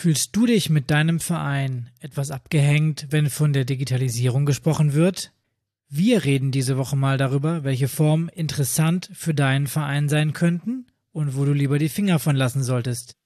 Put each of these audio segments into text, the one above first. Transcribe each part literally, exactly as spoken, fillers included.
Fühlst du dich mit deinem Verein etwas abgehängt, wenn von der Digitalisierung gesprochen wird? Wir reden diese Woche mal darüber, welche Formen interessant für deinen Verein sein könnten und wo du lieber die Finger von lassen solltest.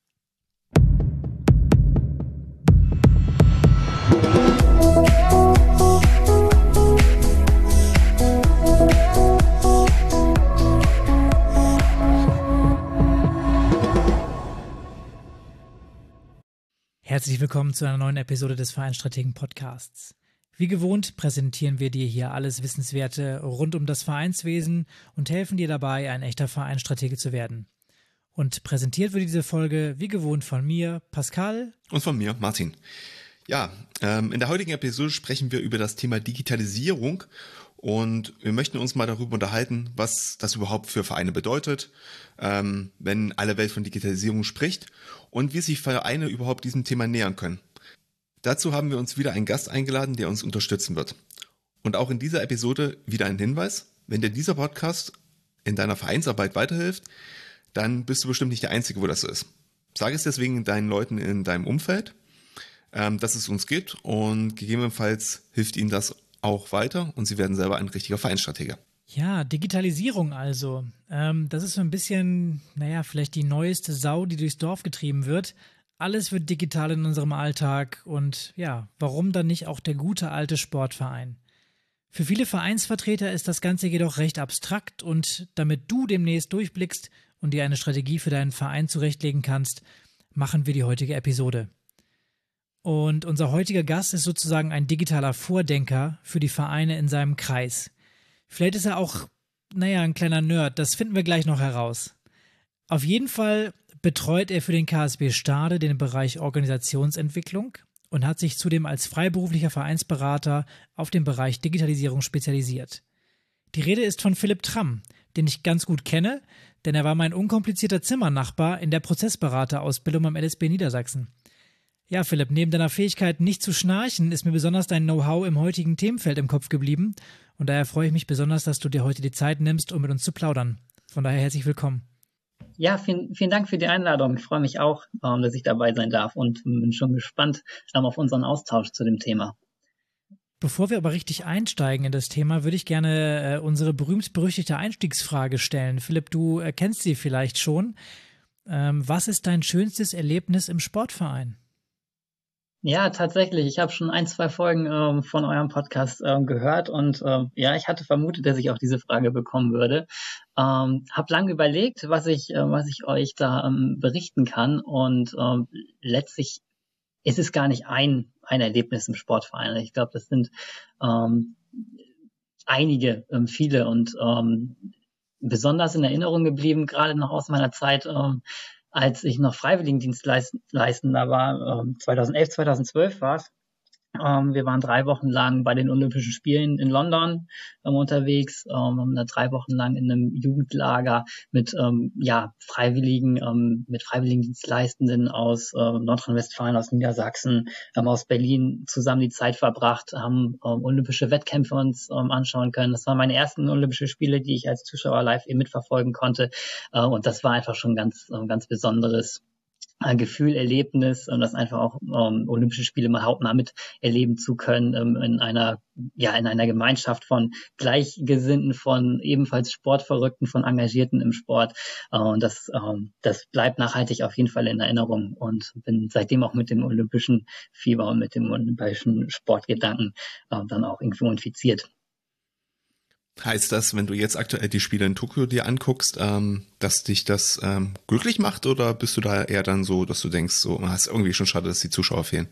Herzlich willkommen zu einer neuen Episode des Vereinsstrategen Podcasts. Wie gewohnt präsentieren wir dir hier alles Wissenswerte rund um das Vereinswesen und helfen dir dabei, ein echter Vereinsstratege zu werden. Und präsentiert wird diese Folge wie gewohnt von mir, Pascal. Und von mir, Martin. Ja, ähm, in der heutigen Episode sprechen wir über das Thema Digitalisierung und wir möchten uns mal darüber unterhalten, was das überhaupt für Vereine bedeutet, ähm, wenn alle Welt von Digitalisierung spricht und wie sich Vereine überhaupt diesem Thema nähern können. Dazu haben wir uns wieder einen Gast eingeladen, der uns unterstützen wird. Und auch in dieser Episode wieder ein Hinweis: Wenn dir dieser Podcast in deiner Vereinsarbeit weiterhilft, dann bist du bestimmt nicht der Einzige, wo das so ist. Sag es deswegen deinen Leuten in deinem Umfeld, ähm, dass es uns gibt, und gegebenenfalls hilft ihnen das auch weiter und sie werden selber ein richtiger Vereinsstratege. Ja, Digitalisierung also. Ähm, das ist so ein bisschen, naja, vielleicht die neueste Sau, die durchs Dorf getrieben wird. Alles wird digital in unserem Alltag und ja, warum dann nicht auch der gute alte Sportverein? Für viele Vereinsvertreter ist das Ganze jedoch recht abstrakt und damit du demnächst durchblickst und dir eine Strategie für deinen Verein zurechtlegen kannst, machen wir die heutige Episode. Und unser heutiger Gast ist sozusagen ein digitaler Vordenker für die Vereine in seinem Kreis. Vielleicht ist er auch, naja, ein kleiner Nerd, das finden wir gleich noch heraus. Auf jeden Fall betreut er für den K S B Stade den Bereich Organisationsentwicklung und hat sich zudem als freiberuflicher Vereinsberater auf den Bereich Digitalisierung spezialisiert. Die Rede ist von Philipp Tramm, den ich ganz gut kenne, denn er war mein unkomplizierter Zimmernachbar in der Prozessberaterausbildung am L S B Niedersachsen. Ja, Philipp, neben deiner Fähigkeit, nicht zu schnarchen, ist mir besonders dein Know-how im heutigen Themenfeld im Kopf geblieben. Und daher freue ich mich besonders, dass du dir heute die Zeit nimmst, um mit uns zu plaudern. Von daher herzlich willkommen. Ja, vielen, vielen Dank für die Einladung. Ich freue mich auch, ähm, dass ich dabei sein darf und bin schon gespannt ähm, auf unseren Austausch zu dem Thema. Bevor wir aber richtig einsteigen in das Thema, würde ich gerne äh, unsere berühmt-berüchtigte Einstiegsfrage stellen. Philipp, du äh, kennst sie vielleicht schon. Ähm, was ist dein schönstes Erlebnis im Sportverein? Ja, tatsächlich. Ich habe schon ein, zwei Folgen ähm, von eurem Podcast ähm, gehört und ähm, ja, ich hatte vermutet, dass ich auch diese Frage bekommen würde. Ähm, hab lange überlegt, was ich, äh, was ich euch da ähm, berichten kann und ähm, letztlich ist es gar nicht ein, ein Erlebnis im Sportverein. Ich glaube, das sind ähm, einige, ähm, viele und ähm, besonders in Erinnerung geblieben, gerade noch aus meiner Zeit, ähm, als ich noch Freiwilligendienstleistender war, ähm, zweitausendelf, zweitausendzwölf war es. Ähm, wir waren drei Wochen lang bei den Olympischen Spielen in London ähm, unterwegs, ähm, haben da drei Wochen lang in einem Jugendlager mit ähm, ja Freiwilligen, ähm, mit Freiwilligendienstleistenden aus ähm, Nordrhein-Westfalen, aus Niedersachsen, ähm, aus Berlin zusammen die Zeit verbracht, haben ähm, olympische Wettkämpfe uns ähm, anschauen können. Das waren meine ersten Olympischen Spiele, die ich als Zuschauer live eben mitverfolgen konnte, äh, und das war einfach schon ganz, äh, ganz besonderes ein Gefühl, Erlebnis, um das einfach auch um, Olympische Spiele mal hautnah miterleben zu können, um, in einer ja in einer Gemeinschaft von Gleichgesinnten, von ebenfalls Sportverrückten, von Engagierten im Sport. Uh, und das um, das bleibt nachhaltig auf jeden Fall in Erinnerung und bin seitdem auch mit dem olympischen Fieber und mit dem olympischen Sportgedanken uh, dann auch irgendwo infiziert. Heißt das, wenn du jetzt aktuell die Spiele in Tokio dir anguckst, ähm, dass dich das ähm, glücklich macht, oder bist du da eher dann so, dass du denkst, so, es ist irgendwie schon schade, dass die Zuschauer fehlen?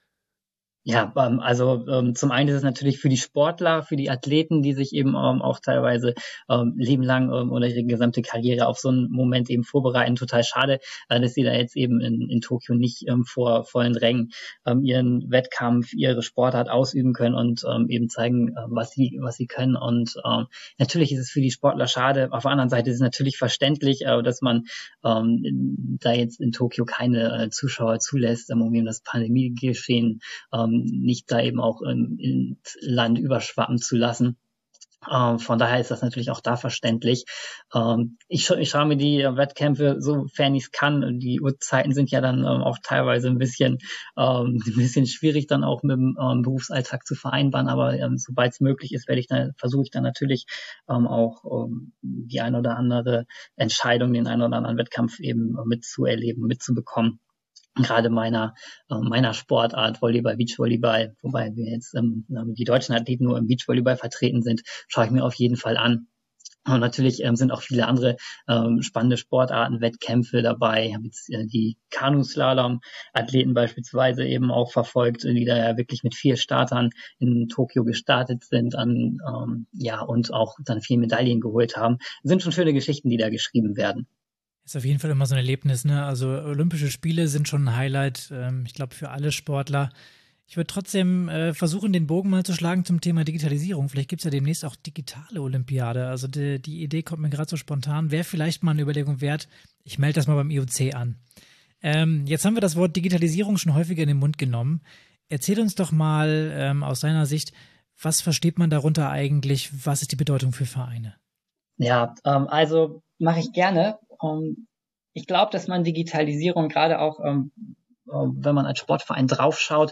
Ja, ähm, also ähm, zum einen ist es natürlich für die Sportler, für die Athleten, die sich eben ähm, auch teilweise ähm, lebenlang ähm, oder ihre gesamte Karriere auf so einen Moment eben vorbereiten, total schade, äh, dass sie da jetzt eben in, in Tokio nicht ähm, vor vollen Rängen ähm, ihren Wettkampf, ihre Sportart ausüben können und ähm, eben zeigen, äh, was sie was sie können. Und ähm, natürlich ist es für die Sportler schade. Auf der anderen Seite ist es natürlich verständlich, äh, dass man ähm, da jetzt in Tokio keine äh, Zuschauer zulässt, um eben das Pandemiegeschehen ähm, nicht da eben auch ähm, ins Land überschwappen zu lassen. Ähm, von daher ist das natürlich auch da verständlich. Ähm, ich, scha ich schaue mir die Wettkämpfe, sofern ich es kann. Die Uhrzeiten sind ja dann ähm, auch teilweise ein bisschen, ähm, ein bisschen schwierig dann auch mit dem ähm, Berufsalltag zu vereinbaren. Aber ähm, sobald es möglich ist, werde ich dann, versuche ich dann natürlich ähm, auch ähm, die ein oder andere Entscheidung, den einen oder anderen Wettkampf eben mitzuerleben, mitzubekommen. Gerade meiner äh, meiner Sportart, Volleyball, Beachvolleyball, wobei wir jetzt ähm, die deutschen Athleten nur im Beachvolleyball vertreten sind, schaue ich mir auf jeden Fall an. Und natürlich ähm, sind auch viele andere ähm, spannende Sportarten, Wettkämpfe dabei. Ich habe jetzt äh, die Kanuslalom-Athleten beispielsweise eben auch verfolgt, die da ja wirklich mit vier Startern in Tokio gestartet sind an, ähm, ja, und auch dann vier Medaillen geholt haben. Das sind schon schöne Geschichten, die da geschrieben werden. Ist auf jeden Fall immer so ein Erlebnis, ne? Also Olympische Spiele sind schon ein Highlight, ähm, ich glaube, für alle Sportler. Ich würde trotzdem äh, versuchen, den Bogen mal zu schlagen zum Thema Digitalisierung. Vielleicht gibt es ja demnächst auch digitale Olympiade. Also die, die Idee kommt mir gerade so spontan. Wäre vielleicht mal eine Überlegung wert. Ich melde das mal beim I O C an. Ähm, jetzt haben wir das Wort Digitalisierung schon häufiger in den Mund genommen. Erzähl uns doch mal ähm, aus deiner Sicht, was versteht man darunter eigentlich? Was ist die Bedeutung für Vereine? Ja, ähm, also mache ich gerne. Um, ich glaube, dass man Digitalisierung gerade auch, um, um, wenn man als Sportverein draufschaut,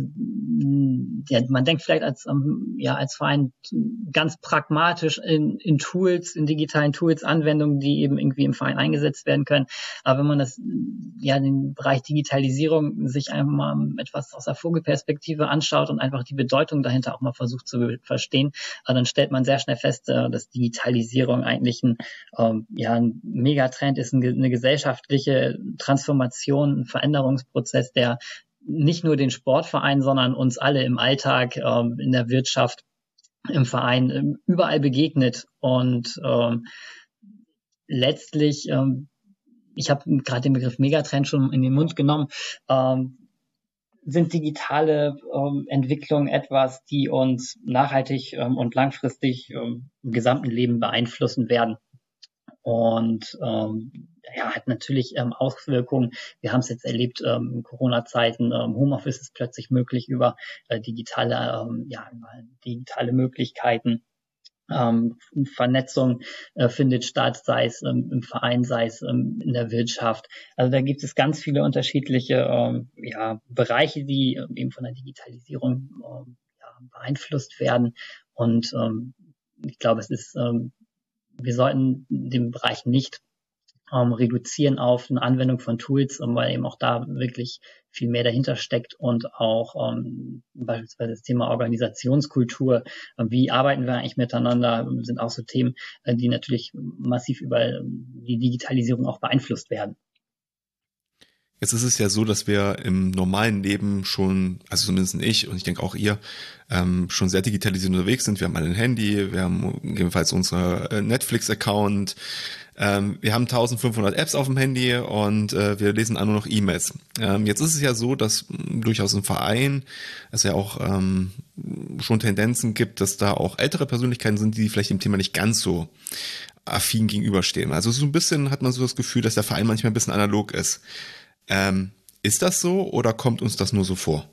um, ja, man denkt vielleicht als, ja, als Verein ganz pragmatisch in, in Tools, in digitalen Tools, Anwendungen, die eben irgendwie im Verein eingesetzt werden können. Aber wenn man das, ja, den Bereich Digitalisierung sich einfach mal etwas aus der Vogelperspektive anschaut und einfach die Bedeutung dahinter auch mal versucht zu verstehen, dann stellt man sehr schnell fest, dass Digitalisierung eigentlich ein, ja, ein Megatrend ist, eine gesellschaftliche Transformation, ein Veränderungsprozess, der nicht nur den Sportverein, sondern uns alle im Alltag, ähm, in der Wirtschaft, im Verein, ähm, überall begegnet. Und ähm, letztlich, ähm, ich habe gerade den Begriff Megatrend schon in den Mund genommen, ähm, sind digitale ähm, Entwicklungen etwas, die uns nachhaltig ähm, und langfristig ähm, im gesamten Leben beeinflussen werden. Und ähm, ja, hat natürlich ähm, Auswirkungen. Wir haben es jetzt erlebt ähm, in Corona-Zeiten. Ähm, Homeoffice ist plötzlich möglich über äh, digitale, ähm, ja, über digitale Möglichkeiten. Ähm, Vernetzung äh, findet statt, sei es ähm, im Verein, sei es ähm, in der Wirtschaft. Also da gibt es ganz viele unterschiedliche ähm, ja, Bereiche, die äh, eben von der Digitalisierung äh, ja, beeinflusst werden. Und ähm, ich glaube, es ist ähm, wir sollten den Bereich nicht ähm, reduzieren auf eine Anwendung von Tools, ähm, weil eben auch da wirklich viel mehr dahinter steckt und auch ähm, beispielsweise das Thema Organisationskultur, äh, wie arbeiten wir eigentlich miteinander, sind auch so Themen, äh, die natürlich massiv über äh, die Digitalisierung auch beeinflusst werden. Jetzt ist es ja so, dass wir im normalen Leben schon, also zumindest ich und ich denke auch ihr, ähm, schon sehr digitalisiert unterwegs sind. Wir haben alle ein Handy, wir haben gegebenenfalls unsere Netflix-Account, ähm, wir haben eintausendfünfhundert Apps auf dem Handy und äh, wir lesen auch nur noch E-Mails. Ähm, jetzt ist es ja so, dass mh, durchaus im Verein es ja auch ähm, schon Tendenzen gibt, dass da auch ältere Persönlichkeiten sind, die vielleicht dem Thema nicht ganz so affin gegenüberstehen. Also so ein bisschen hat man so das Gefühl, dass der Verein manchmal ein bisschen analog ist. Ähm, ist das so oder kommt uns das nur so vor?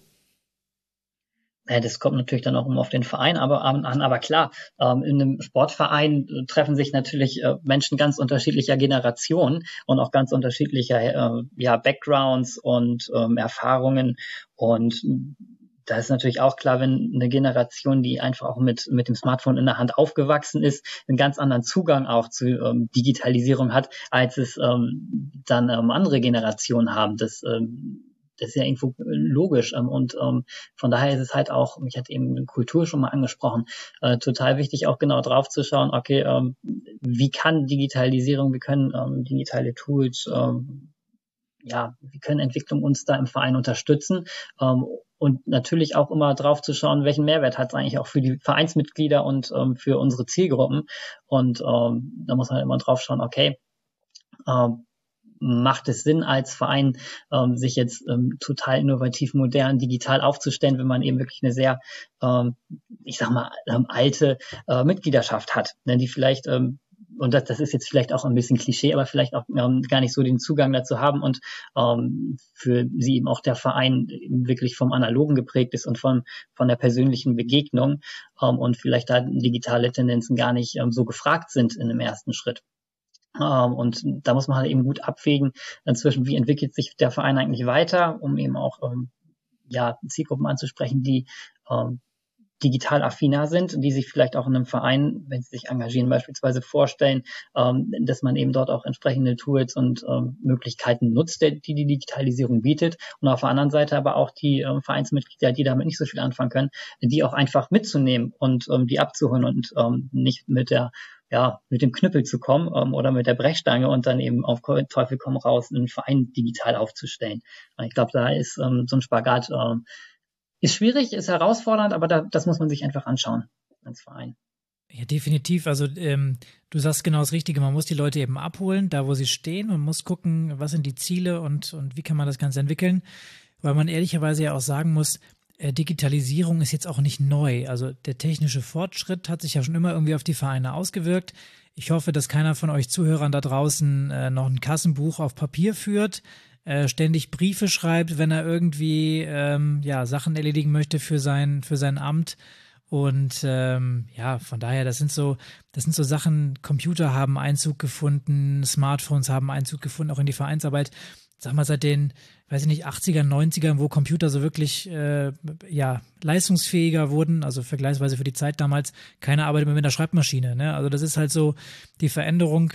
Ja, das kommt natürlich dann auch immer auf den Verein aber an, aber klar, ähm, in einem Sportverein äh, treffen sich natürlich äh, Menschen ganz unterschiedlicher Generationen und auch ganz unterschiedlicher äh, ja, Backgrounds und ähm, Erfahrungen und da ist natürlich auch klar, wenn eine Generation, die einfach auch mit mit dem Smartphone in der Hand aufgewachsen ist, einen ganz anderen Zugang auch zu ähm, Digitalisierung hat, als es ähm, dann ähm, andere Generationen haben. Das, ähm, das ist ja irgendwo logisch. Ähm, und ähm, von daher ist es halt auch, ich hatte eben Kultur schon mal angesprochen, äh, total wichtig, auch genau drauf zu schauen, okay, ähm, wie kann Digitalisierung, wie können ähm, digitale Tools, ähm, ja, wie können Entwicklung uns da im Verein unterstützen? Ähm, und natürlich auch immer drauf zu schauen, welchen Mehrwert hat es eigentlich auch für die Vereinsmitglieder und ähm, für unsere Zielgruppen. Und ähm, da muss man immer drauf schauen, okay, ähm, macht es Sinn als Verein, ähm, sich jetzt ähm, total innovativ, modern, digital aufzustellen, wenn man eben wirklich eine sehr, ähm, ich sag mal, ähm, alte äh, Mitgliedschaft hat, ne, die vielleicht ähm, und das, das ist jetzt vielleicht auch ein bisschen Klischee, aber vielleicht auch ähm, gar nicht so den Zugang dazu haben und ähm, für sie eben auch der Verein wirklich vom Analogen geprägt ist und von, von der persönlichen Begegnung ähm, und vielleicht da digitale Tendenzen gar nicht ähm, so gefragt sind in dem ersten Schritt. Ähm, und da muss man halt eben gut abwägen zwischen, wie entwickelt sich der Verein eigentlich weiter, um eben auch ähm, ja, Zielgruppen anzusprechen, die ähm, digital affiner sind, die sich vielleicht auch in einem Verein, wenn sie sich engagieren, beispielsweise vorstellen, ähm, dass man eben dort auch entsprechende Tools und ähm, Möglichkeiten nutzt, die die Digitalisierung bietet. Und auf der anderen Seite aber auch die ähm, Vereinsmitglieder, die damit nicht so viel anfangen können, die auch einfach mitzunehmen und ähm, die abzuholen und ähm, nicht mit der ja, mit dem Knüppel zu kommen ähm, oder mit der Brechstange und dann eben auf Teufel komm raus einen Verein digital aufzustellen. Ich glaube, da ist ähm, so ein Spagat ähm, ist schwierig, ist herausfordernd, aber da, das muss man sich einfach anschauen als Verein. Ja, definitiv. Also ähm, du sagst genau das Richtige. Man muss die Leute eben abholen, da wo sie stehen und muss gucken, was sind die Ziele und, und wie kann man das Ganze entwickeln. Weil man ehrlicherweise ja auch sagen muss, äh, Digitalisierung ist jetzt auch nicht neu. Also der technische Fortschritt hat sich ja schon immer irgendwie auf die Vereine ausgewirkt. Ich hoffe, dass keiner von euch Zuhörern da draußen äh, noch ein Kassenbuch auf Papier führt, Äh, ständig Briefe schreibt, wenn er irgendwie ähm, ja, Sachen erledigen möchte für sein, für sein Amt. Und ähm, ja, von daher, das sind so, das sind so Sachen, Computer haben Einzug gefunden, Smartphones haben Einzug gefunden, auch in die Vereinsarbeit. Sag mal, seit den, weiß ich nicht, achtzigern, neunzigern, wo Computer so wirklich äh, ja, leistungsfähiger wurden, also vergleichsweise für die Zeit damals, keine Arbeit mehr mit einer Schreibmaschine. Ne? Also das ist halt so die Veränderung,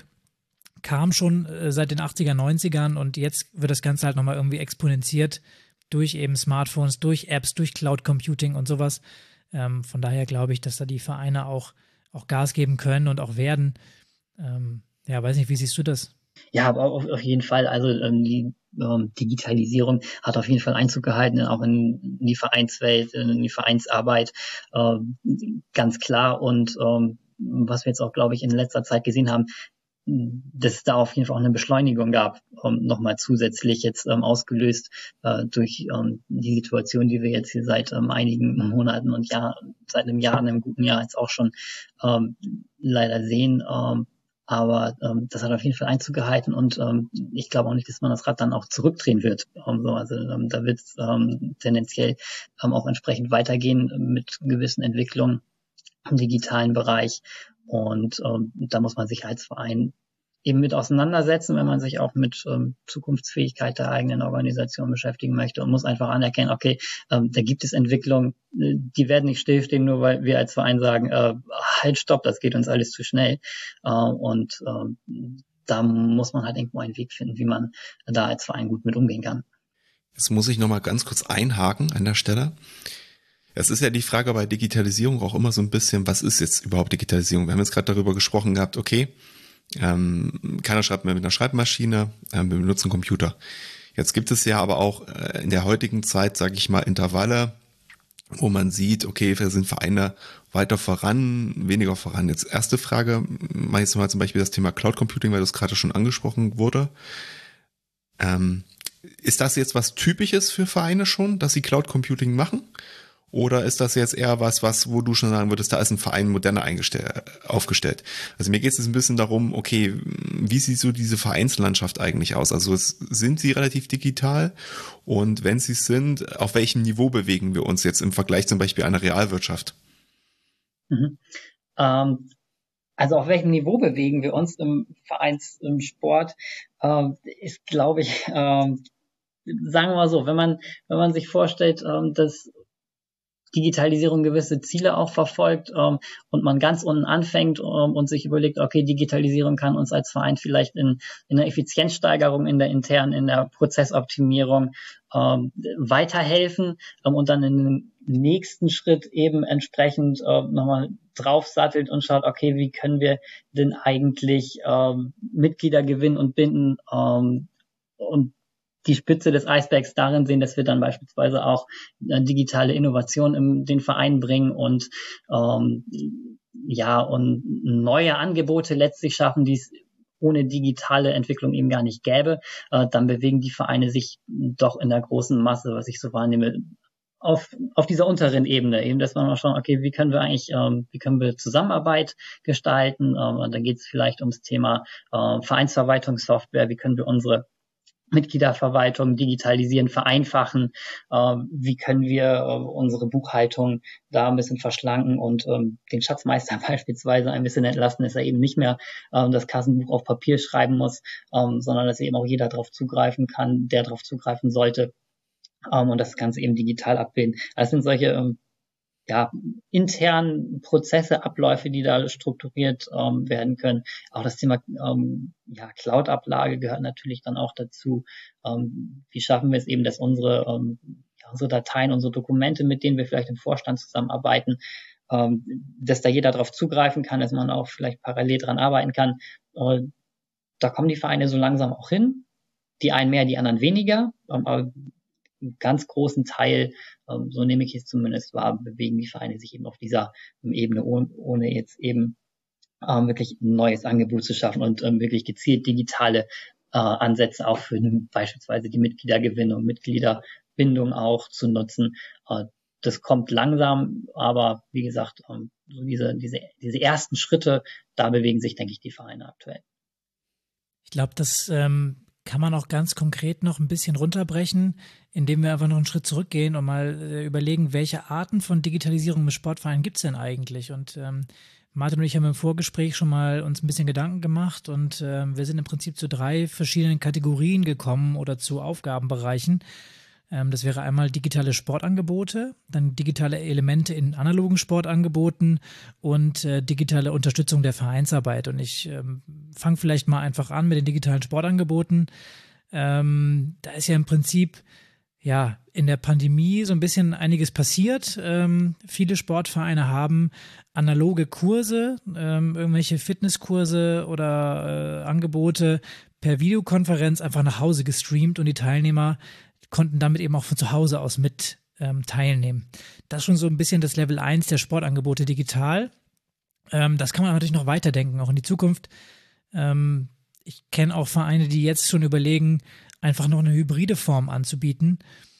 kam schon äh, seit den achtziger, neunzigern und jetzt wird das Ganze halt nochmal irgendwie exponentiert durch eben Smartphones, durch Apps, durch Cloud Computing und sowas. Ähm, von daher glaube ich, dass da die Vereine auch, auch Gas geben können und auch werden. Ähm, ja, weiß nicht, wie siehst du das? Ja, aber auf, auf jeden Fall. Also ähm, die ähm, Digitalisierung hat auf jeden Fall Einzug gehalten, auch in, in die Vereinswelt, in die Vereinsarbeit, ähm, ganz klar. Und ähm, was wir jetzt auch, glaube ich, in letzter Zeit gesehen haben, dass es da auf jeden Fall auch eine Beschleunigung gab, um, nochmal zusätzlich jetzt ähm, ausgelöst äh, durch ähm, die Situation, die wir jetzt hier seit ähm, einigen Monaten und Jahren, seit einem Jahr, einem guten Jahr jetzt auch schon ähm, leider sehen. Ähm, aber ähm, das hat auf jeden Fall Einzug gehalten und ähm, ich glaube auch nicht, dass man das Rad dann auch zurückdrehen wird. Ähm, so, also ähm, da wird es ähm, tendenziell ähm, auch entsprechend weitergehen mit gewissen Entwicklungen im digitalen Bereich. Und ähm, da muss man sich als Verein eben mit auseinandersetzen, wenn man sich auch mit ähm, Zukunftsfähigkeit der eigenen Organisation beschäftigen möchte und muss einfach anerkennen, okay, ähm, da gibt es Entwicklungen, die werden nicht stillstehen, nur weil wir als Verein sagen, äh, halt, stopp, das geht uns alles zu schnell. Äh, und äh, da muss man halt irgendwo einen Weg finden, wie man da als Verein gut mit umgehen kann. Jetzt muss ich nochmal ganz kurz einhaken an der Stelle. Es ist ja die Frage bei Digitalisierung auch immer so ein bisschen, was ist jetzt überhaupt Digitalisierung? Wir haben jetzt gerade darüber gesprochen gehabt, okay, ähm, keiner schreibt mehr mit einer Schreibmaschine, ähm, wir benutzen Computer. Jetzt gibt es ja aber auch äh, in der heutigen Zeit, sage ich mal, Intervalle, wo man sieht, okay, wir sind Vereine weiter voran, weniger voran. Jetzt erste Frage, mal jetzt mal zum Beispiel das Thema Cloud Computing, weil das gerade schon angesprochen wurde. Ähm, ist das jetzt was Typisches für Vereine schon, dass sie Cloud Computing machen? Oder ist das jetzt eher was, was, wo du schon sagen würdest, da ist ein Verein moderner eingestellt, aufgestellt? Also mir geht es jetzt ein bisschen darum, okay, wie sieht so diese Vereinslandschaft eigentlich aus? Also es, sind sie relativ digital? Und wenn sie es sind, auf welchem Niveau bewegen wir uns jetzt im Vergleich zum Beispiel einer Realwirtschaft? Mhm. Ähm, also auf welchem Niveau bewegen wir uns im Vereins, im Sport, ähm, ist, glaube ich, ähm, sagen wir mal so, wenn man, wenn man sich vorstellt, ähm, dass Digitalisierung gewisse Ziele auch verfolgt ähm, und man ganz unten anfängt ähm, und sich überlegt, okay, Digitalisierung kann uns als Verein vielleicht in, in der Effizienzsteigerung, in der internen, in der Prozessoptimierung ähm, weiterhelfen ähm, und dann in den nächsten Schritt eben entsprechend äh, nochmal draufsattelt und schaut, okay, wie können wir denn eigentlich ähm, Mitglieder gewinnen und binden ähm, und die Spitze des Eisbergs darin sehen, dass wir dann beispielsweise auch äh, digitale Innovation in den Verein bringen und ähm, ja und neue Angebote letztlich schaffen, die es ohne digitale Entwicklung eben gar nicht gäbe, äh, dann bewegen die Vereine sich doch in der großen Masse, was ich so wahrnehme, auf, auf dieser unteren Ebene, eben, dass man mal schauen, okay, wie können wir eigentlich, ähm, wie können wir Zusammenarbeit gestalten? Ähm, und dann geht es vielleicht ums Thema äh, Vereinsverwaltungssoftware, wie können wir unsere Mitgliederverwaltung digitalisieren, vereinfachen, äh, wie können wir äh, unsere Buchhaltung da ein bisschen verschlanken und ähm, den Schatzmeister beispielsweise ein bisschen entlasten, dass er eben nicht mehr ähm, das Kassenbuch auf Papier schreiben muss, ähm, sondern dass eben auch jeder darauf zugreifen kann, der darauf zugreifen sollte, ähm, und das Ganze eben digital abbilden. Das sind solche ähm, ja, internen Prozesse, Abläufe, die da strukturiert ähm, werden können. Auch das Thema ähm, ja, Cloud-Ablage gehört natürlich dann auch dazu. Ähm, wie schaffen wir es eben, dass unsere, ähm, ja, unsere Dateien, unsere Dokumente, mit denen wir vielleicht im Vorstand zusammenarbeiten, ähm, dass da jeder darauf zugreifen kann, dass man auch vielleicht parallel dran arbeiten kann. Äh, da kommen die Vereine so langsam auch hin. Die einen mehr, die anderen weniger. Ähm, aber einen ganz großen Teil, ähm, so nehme ich es zumindest wahr, bewegen die Vereine sich eben auf dieser ähm, Ebene, ohne, ohne jetzt eben ähm, wirklich ein neues Angebot zu schaffen und ähm, wirklich gezielt digitale äh, Ansätze auch für beispielsweise die Mitgliedergewinnung, Mitgliederbindung auch zu nutzen. Äh, das kommt langsam, aber wie gesagt, ähm, so diese, diese, diese ersten Schritte, da bewegen sich, denke ich, die Vereine aktuell. Ich glaube, das ähm kann man auch ganz konkret noch ein bisschen runterbrechen, indem wir einfach noch einen Schritt zurückgehen und mal äh, überlegen, welche Arten von Digitalisierung im Sportverein gibt es denn eigentlich? Und ähm, Martin und ich haben im Vorgespräch schon mal uns ein bisschen Gedanken gemacht und äh, wir sind im Prinzip zu drei verschiedenen Kategorien gekommen oder zu Aufgabenbereichen. Ähm, das wäre einmal digitale Sportangebote, dann digitale Elemente in analogen Sportangeboten und äh, digitale Unterstützung der Vereinsarbeit. Und ich ähm, fange vielleicht mal einfach an mit den digitalen Sportangeboten. Ähm, da ist ja im Prinzip ja in der Pandemie so ein bisschen einiges passiert. Ähm, viele Sportvereine haben analoge Kurse, ähm, irgendwelche Fitnesskurse oder äh, Angebote per Videokonferenz einfach nach Hause gestreamt und die Teilnehmer konnten damit eben auch von zu Hause aus mit ähm, teilnehmen. Das ist schon so ein bisschen das Level eins der Sportangebote digital. Ähm, das kann man natürlich noch weiterdenken, auch in die Zukunft. Ähm, ich kenne auch Vereine, die jetzt schon überlegen, einfach noch eine hybride Form anzubieten,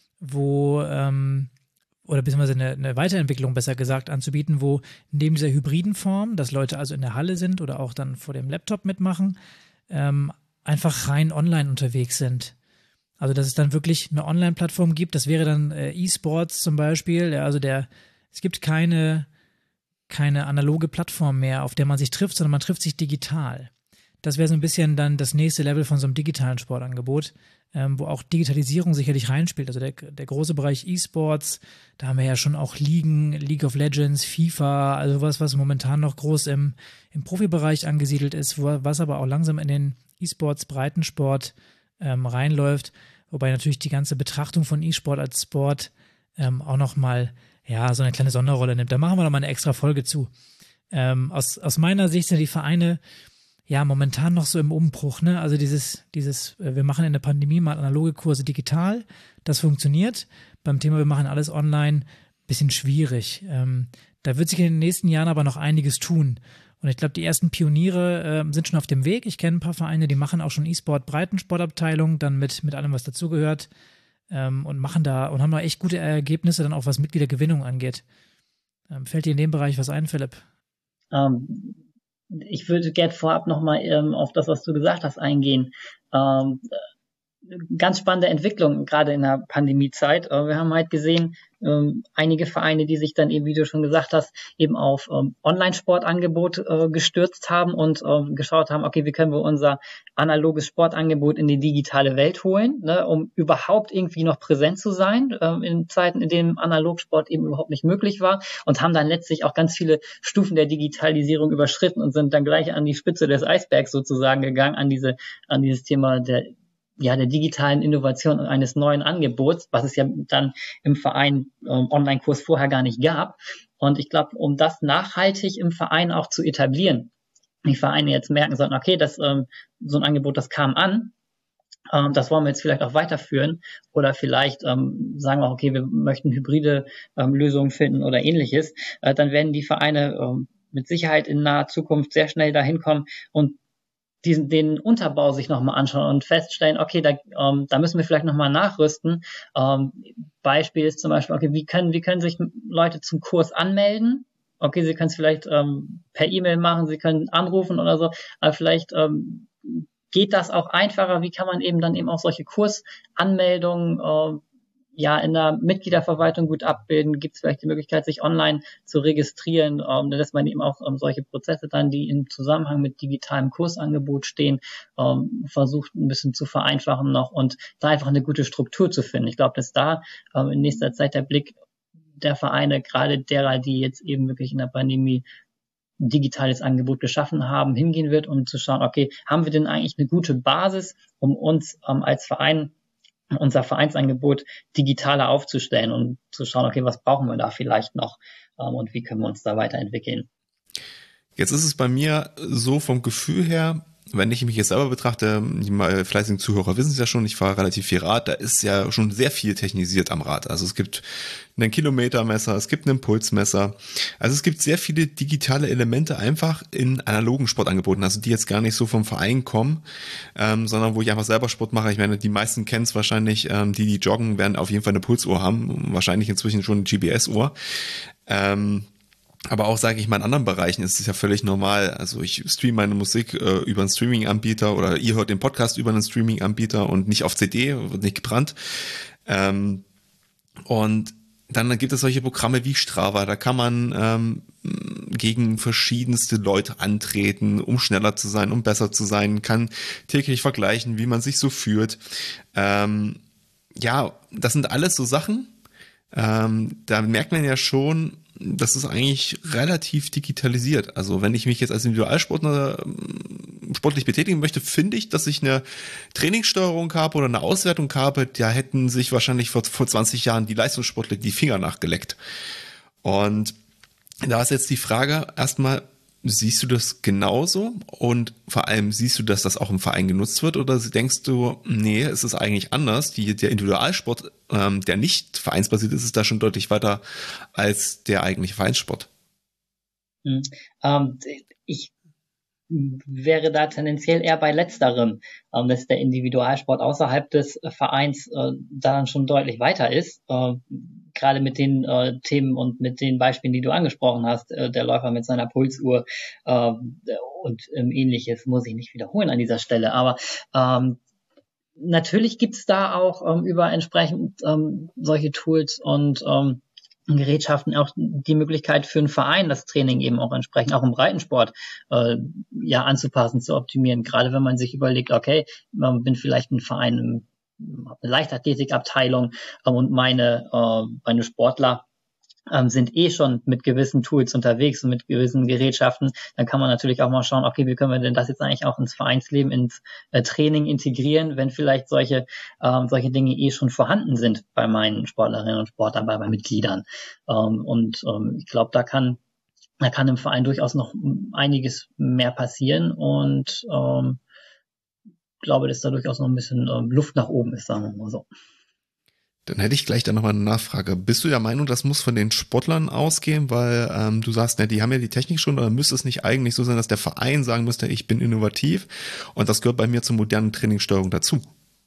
wo, ähm, oder beziehungsweise eine, eine Weiterentwicklung besser gesagt anzubieten, wo neben dieser hybriden Form, dass Leute also in der Halle sind oder auch dann vor dem Laptop mitmachen, ähm, einfach rein online unterwegs sind. Also, dass es dann wirklich eine Online-Plattform gibt, das wäre dann äh, E-Sports zum Beispiel. Ja, also der, es gibt keine, keine analoge Plattform mehr, auf der man sich trifft, sondern man trifft sich digital. Das wäre so ein bisschen dann das nächste Level von so einem digitalen Sportangebot, ähm, wo auch Digitalisierung sicherlich reinspielt. Also der, der große Bereich E-Sports, da haben wir ja schon auch Ligen, League of Legends, FIFA, also was, was momentan noch groß im, im Profibereich angesiedelt ist, wo, was aber auch langsam in den E-Sports, Breitensport Ähm, reinläuft, wobei natürlich die ganze Betrachtung von E-Sport als Sport ähm, auch nochmal, ja, so eine kleine Sonderrolle nimmt. Da machen wir nochmal eine extra Folge zu. Ähm, aus, aus meiner Sicht sind die Vereine ja momentan noch so im Umbruch, ne? Also dieses, dieses, äh, wir machen in der Pandemie mal analoge Kurse digital, das funktioniert. Beim Thema, wir machen alles online, bisschen schwierig. Ähm, da wird sich in den nächsten Jahren aber noch einiges tun. Und ich glaube, die ersten Pioniere äh, sind schon auf dem Weg. Ich kenne ein paar Vereine, die machen auch schon E-Sport-Breitensportabteilung, dann mit, mit allem, was dazugehört, ähm, und machen da und haben da echt gute Ergebnisse, dann auch was Mitgliedergewinnung angeht. Ähm, fällt dir in dem Bereich was ein, Philipp? Ähm, ich würde gerne vorab nochmal ähm, auf das, was du gesagt hast, eingehen. Ähm, ganz spannende Entwicklung, gerade in der Pandemiezeit. Wir haben halt gesehen, ähm, einige Vereine, die sich dann eben, wie du schon gesagt hast, eben auf ähm, Online-Sportangebot äh, gestürzt haben und ähm, geschaut haben, okay, wie können wir unser analoges Sportangebot in die digitale Welt holen, ne, um überhaupt irgendwie noch präsent zu sein, ähm, in Zeiten, in denen Analogsport eben überhaupt nicht möglich war, und haben dann letztlich auch ganz viele Stufen der Digitalisierung überschritten und sind dann gleich an die Spitze des Eisbergs sozusagen gegangen, an diese, an dieses Thema der ja, der digitalen Innovation und eines neuen Angebots, was es ja dann im Verein ähm, Online-Kurs vorher gar nicht gab. Und ich glaube, um das nachhaltig im Verein auch zu etablieren, die Vereine jetzt merken sollten, okay, das ähm, so ein Angebot, das kam an, ähm, das wollen wir jetzt vielleicht auch weiterführen, oder vielleicht ähm, sagen wir auch, okay, wir möchten hybride ähm, Lösungen finden oder ähnliches, äh, dann werden die Vereine ähm, mit Sicherheit in naher Zukunft sehr schnell dahin kommen und diesen, den Unterbau sich nochmal anschauen und feststellen, okay, da, ähm, da müssen wir vielleicht nochmal nachrüsten. Ähm, Beispiel ist zum Beispiel, okay, wie können, wie können sich Leute zum Kurs anmelden? Okay, sie können es vielleicht ähm, per E-Mail machen, sie können anrufen oder so, aber vielleicht ähm, geht das auch einfacher? Wie kann man eben dann eben auch solche Kursanmeldungen äh, ja in der Mitgliederverwaltung gut abbilden? Gibt es vielleicht die Möglichkeit, sich online zu registrieren, ähm, dass man eben auch ähm, solche Prozesse dann, die im Zusammenhang mit digitalem Kursangebot stehen, ähm, versucht ein bisschen zu vereinfachen noch und da einfach eine gute Struktur zu finden. Ich glaube, dass da ähm, in nächster Zeit der Blick der Vereine, gerade derer, die jetzt eben wirklich in der Pandemie ein digitales Angebot geschaffen haben, hingehen wird, um zu schauen, okay, haben wir denn eigentlich eine gute Basis, um uns ähm, als Verein unser Vereinsangebot digitaler aufzustellen und zu schauen, okay, was brauchen wir da vielleicht noch ähm, und wie können wir uns da weiterentwickeln. Jetzt ist es bei mir so vom Gefühl her, wenn ich mich jetzt selber betrachte, die fleißigen Zuhörer wissen es ja schon, ich fahre relativ viel Rad, da ist ja schon sehr viel technisiert am Rad. Also es gibt einen Kilometermesser, es gibt einen Pulsmesser, also es gibt sehr viele digitale Elemente einfach in analogen Sportangeboten, also die jetzt gar nicht so vom Verein kommen, ähm, sondern wo ich einfach selber Sport mache. Ich meine, die meisten kennen es wahrscheinlich, ähm, die, die joggen, werden auf jeden Fall eine Pulsuhr haben, wahrscheinlich inzwischen schon eine G P S-Uhr. Ähm, Aber auch, sage ich mal, in anderen Bereichen ist es ja völlig normal. Also ich streame meine Musik äh, über einen Streaming-Anbieter oder ihr hört den Podcast über einen Streaming-Anbieter und nicht auf C D, wird nicht gebrannt. Ähm, und dann gibt es solche Programme wie Strava, da kann man ähm, gegen verschiedenste Leute antreten, um schneller zu sein, um besser zu sein, kann täglich vergleichen, wie man sich so fühlt. Ähm, ja, das sind alles so Sachen, ähm, da merkt man ja schon, das ist eigentlich relativ digitalisiert. Also wenn ich mich jetzt als Individualsportler sportlich betätigen möchte, finde ich, dass ich eine Trainingssteuerung habe oder eine Auswertung habe, da hätten sich wahrscheinlich vor, vor zwanzig Jahren die Leistungssportler die Finger nachgeleckt. Und da ist jetzt die Frage erstmal, siehst du das genauso? Und vor allem siehst du, dass das auch im Verein genutzt wird? Oder denkst du, nee, es ist eigentlich anders? Die, der Individualsport, ähm, der nicht vereinsbasiert ist, ist da schon deutlich weiter als der eigentliche Vereinssport. Hm. Ähm, ich wäre da tendenziell eher bei letzterem, ähm, dass der Individualsport außerhalb des Vereins äh, da dann schon deutlich weiter ist. Äh, gerade mit den äh, Themen und mit den Beispielen, die du angesprochen hast, äh, der Läufer mit seiner Pulsuhr äh, und ähm, ähnliches, muss ich nicht wiederholen an dieser Stelle. Aber ähm, natürlich gibt's da auch ähm, über entsprechend ähm, solche Tools und ähm, Gerätschaften auch die Möglichkeit für einen Verein, das Training eben auch entsprechend, auch im Breitensport, äh, ja, anzupassen, zu optimieren. Gerade wenn man sich überlegt, okay, man bin vielleicht ein Verein, eine Leichtathletikabteilung äh, und meine, äh, meine Sportler ähm, sind eh schon mit gewissen Tools unterwegs und mit gewissen Gerätschaften, dann kann man natürlich auch mal schauen, okay, wie können wir denn das jetzt eigentlich auch ins Vereinsleben, ins äh, Training integrieren, wenn vielleicht solche ähm, solche Dinge eh schon vorhanden sind bei meinen Sportlerinnen und Sportlern, bei meinen Mitgliedern. Ähm, und ähm, ich glaube, da kann da kann im Verein durchaus noch einiges mehr passieren und ähm, glaube, dass da durchaus noch ein bisschen ähm, Luft nach oben ist, sagen wir mal so. Dann hätte ich gleich da nochmal eine Nachfrage. Bist du der Meinung, das muss von den Sportlern ausgehen? Weil ähm, du sagst, ne, die haben ja die Technik schon, oder müsste es nicht eigentlich so sein, dass der Verein sagen müsste, ich bin innovativ und das gehört bei mir zur modernen Trainingssteuerung dazu?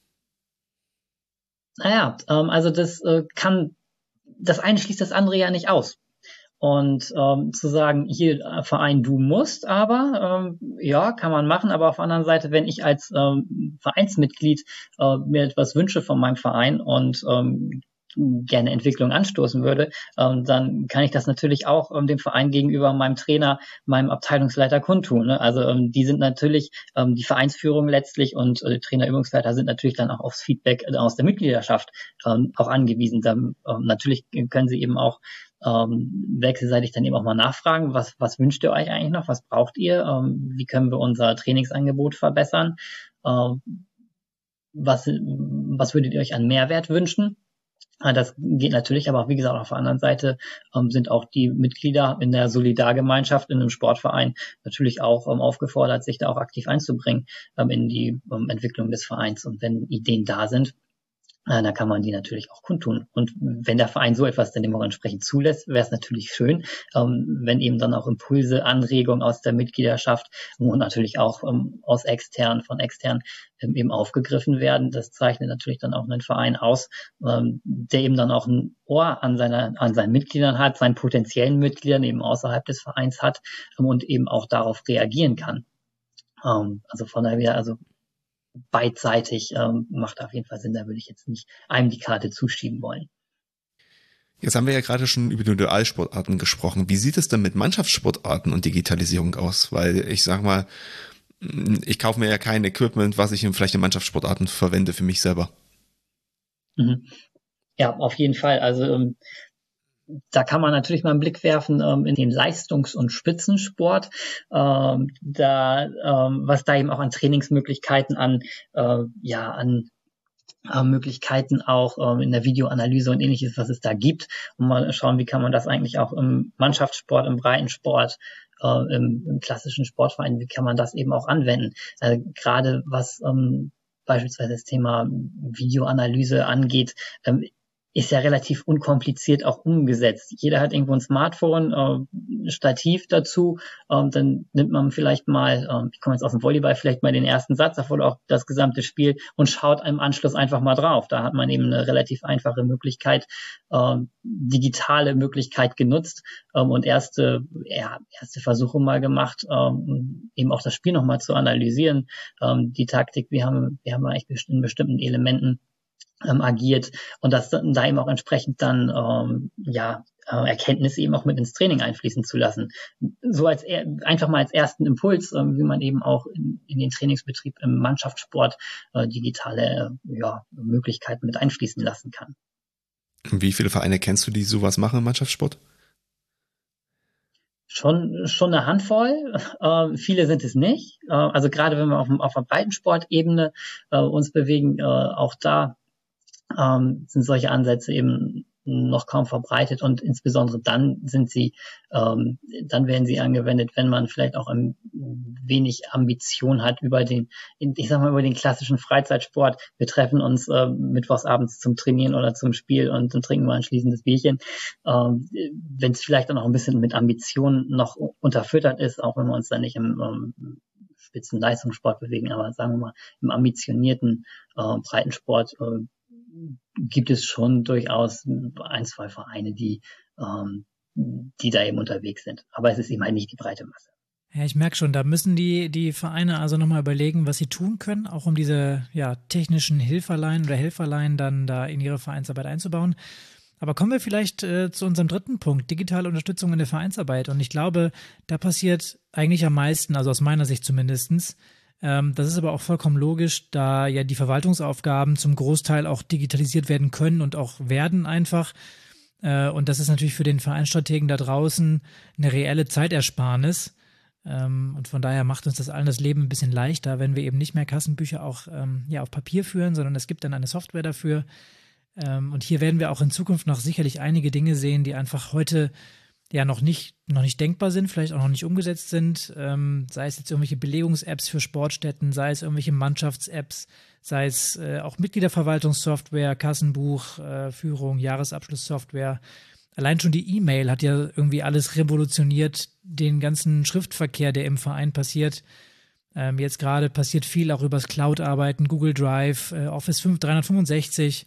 Naja, ähm, also das äh, kann, das eine schließt das andere ja nicht aus. Und ähm, zu sagen, hier Verein, du musst, aber ähm, ja, kann man machen, aber auf der anderen Seite, wenn ich als ähm, Vereinsmitglied äh, mir etwas wünsche von meinem Verein und ähm, gerne Entwicklung anstoßen würde, ähm, dann kann ich das natürlich auch ähm, dem Verein gegenüber meinem Trainer, meinem Abteilungsleiter kundtun. Ne? Also ähm, die sind natürlich, ähm, die Vereinsführung letztlich und äh, Trainer, Übungsleiter sind natürlich dann auch aufs Feedback äh, aus der Mitgliedschaft ähm, auch angewiesen. Dann, ähm, natürlich können sie eben auch ähm, wechselseitig dann eben auch mal nachfragen, was, was wünscht ihr euch eigentlich noch, was braucht ihr, ähm, wie können wir unser Trainingsangebot verbessern, ähm, was, was würdet ihr euch an Mehrwert wünschen? Das geht natürlich, aber auch, wie gesagt, auf der anderen Seite ähm, sind auch die Mitglieder in der Solidargemeinschaft, in einem Sportverein natürlich auch ähm, aufgefordert, sich da auch aktiv einzubringen ähm, in die ähm, Entwicklung des Vereins. Und wenn Ideen da sind, Da kann man die natürlich auch kundtun. Und wenn der Verein so etwas dann eben auch entsprechend zulässt, wäre es natürlich schön, ähm, wenn eben dann auch Impulse, Anregungen aus der Mitgliedschaft und natürlich auch ähm, aus extern, von extern ähm, eben aufgegriffen werden. Das zeichnet natürlich dann auch einen Verein aus, ähm, der eben dann auch ein Ohr an seiner, an seinen Mitgliedern hat, seinen potenziellen Mitgliedern eben außerhalb des Vereins hat ähm, und eben auch darauf reagieren kann. Ähm, also von daher, also beidseitig ähm, macht auf jeden Fall Sinn. Da würde ich jetzt nicht einem die Karte zuschieben wollen. Jetzt haben wir ja gerade schon über die Dualsportarten gesprochen. Wie sieht es denn mit Mannschaftssportarten und Digitalisierung aus? Weil ich sag mal, ich kaufe mir ja kein Equipment, was ich in vielleicht in Mannschaftssportarten verwende für mich selber. Mhm. Ja, auf jeden Fall. Also ähm, da kann man natürlich mal einen Blick werfen ähm, in den Leistungs- und Spitzensport, ähm, da ähm, was da eben auch an Trainingsmöglichkeiten, an äh, ja an äh, Möglichkeiten auch ähm, in der Videoanalyse und ähnliches, was es da gibt, und mal schauen, wie kann man das eigentlich auch im Mannschaftssport, im Breitensport, äh, im, im klassischen Sportverein, wie kann man das eben auch anwenden? Äh, gerade was ähm, beispielsweise das Thema Videoanalyse angeht, ähm, ist ja relativ unkompliziert auch umgesetzt. Jeder hat irgendwo ein Smartphone, äh, ein Stativ dazu, äh, dann nimmt man vielleicht mal, äh, ich komme jetzt aus dem Volleyball, vielleicht mal den ersten Satz, davor auch das gesamte Spiel und schaut im Anschluss einfach mal drauf. Da hat man eben eine relativ einfache Möglichkeit, äh, digitale Möglichkeit genutzt äh, und erste, ja, erste Versuche mal gemacht, äh, eben auch das Spiel nochmal zu analysieren, äh, die Taktik, wir haben, wir haben eigentlich in bestimmten Elementen Ähm, agiert und das da eben auch entsprechend dann ähm, ja äh, Erkenntnisse eben auch mit ins Training einfließen zu lassen. So als er, einfach mal als ersten Impuls, ähm, wie man eben auch in, in den Trainingsbetrieb im Mannschaftssport äh, digitale äh, ja, Möglichkeiten mit einfließen lassen kann. Wie viele Vereine kennst du, die sowas machen im Mannschaftssport? Schon, schon eine Handvoll. Äh, viele sind es nicht. Äh, also gerade wenn wir auf, auf der Breitensportebene äh, uns bewegen, äh, auch da ähm, sind solche Ansätze eben noch kaum verbreitet und insbesondere dann sind sie, ähm, dann werden sie angewendet, wenn man vielleicht auch ein wenig Ambition hat über den, ich sag mal, über den klassischen Freizeitsport. Wir treffen uns äh, mittwochs abends zum Trainieren oder zum Spiel und dann trinken wir anschließend das Bierchen. Ähm, wenn es vielleicht dann auch ein bisschen mit Ambition noch unterfüttert ist, auch wenn wir uns dann nicht im ähm, Spitzenleistungssport bewegen, aber sagen wir mal im ambitionierten äh, Breitensport äh, gibt es schon durchaus ein, zwei Vereine, die, ähm, die da eben unterwegs sind. Aber es ist eben halt nicht die breite Masse. Ja, ich merke schon, da müssen die, die Vereine also nochmal überlegen, was sie tun können, auch um diese ja, technischen Hilferlein oder Helferlein dann da in ihre Vereinsarbeit einzubauen. Aber kommen wir vielleicht äh, zu unserem dritten Punkt, digitale Unterstützung in der Vereinsarbeit. Und ich glaube, da passiert eigentlich am meisten, also aus meiner Sicht zumindestens. Ähm, das ist aber auch vollkommen logisch, da ja die Verwaltungsaufgaben zum Großteil auch digitalisiert werden können und auch werden einfach. Äh, und das ist natürlich für den Vereinsstrategen da draußen eine reelle Zeitersparnis. Ähm, und von daher macht uns das allen das Leben ein bisschen leichter, wenn wir eben nicht mehr Kassenbücher auch ähm, ja, auf Papier führen, sondern es gibt dann eine Software dafür. Ähm, und hier werden wir auch in Zukunft noch sicherlich einige Dinge sehen, die einfach heute ja noch nicht, noch nicht denkbar sind, vielleicht auch noch nicht umgesetzt sind, ähm, sei es jetzt irgendwelche Belegungs-Apps für Sportstätten, sei es irgendwelche Mannschafts-Apps, sei es äh, auch Mitgliederverwaltungssoftware, Kassenbuch, äh, Führung, Jahresabschlusssoftware. Allein schon die E-Mail hat ja irgendwie alles revolutioniert, den ganzen Schriftverkehr, der im Verein passiert. Ähm, jetzt gerade passiert viel auch übers Cloud-Arbeiten, Google Drive, äh, Office dreihundertfünfundsechzig.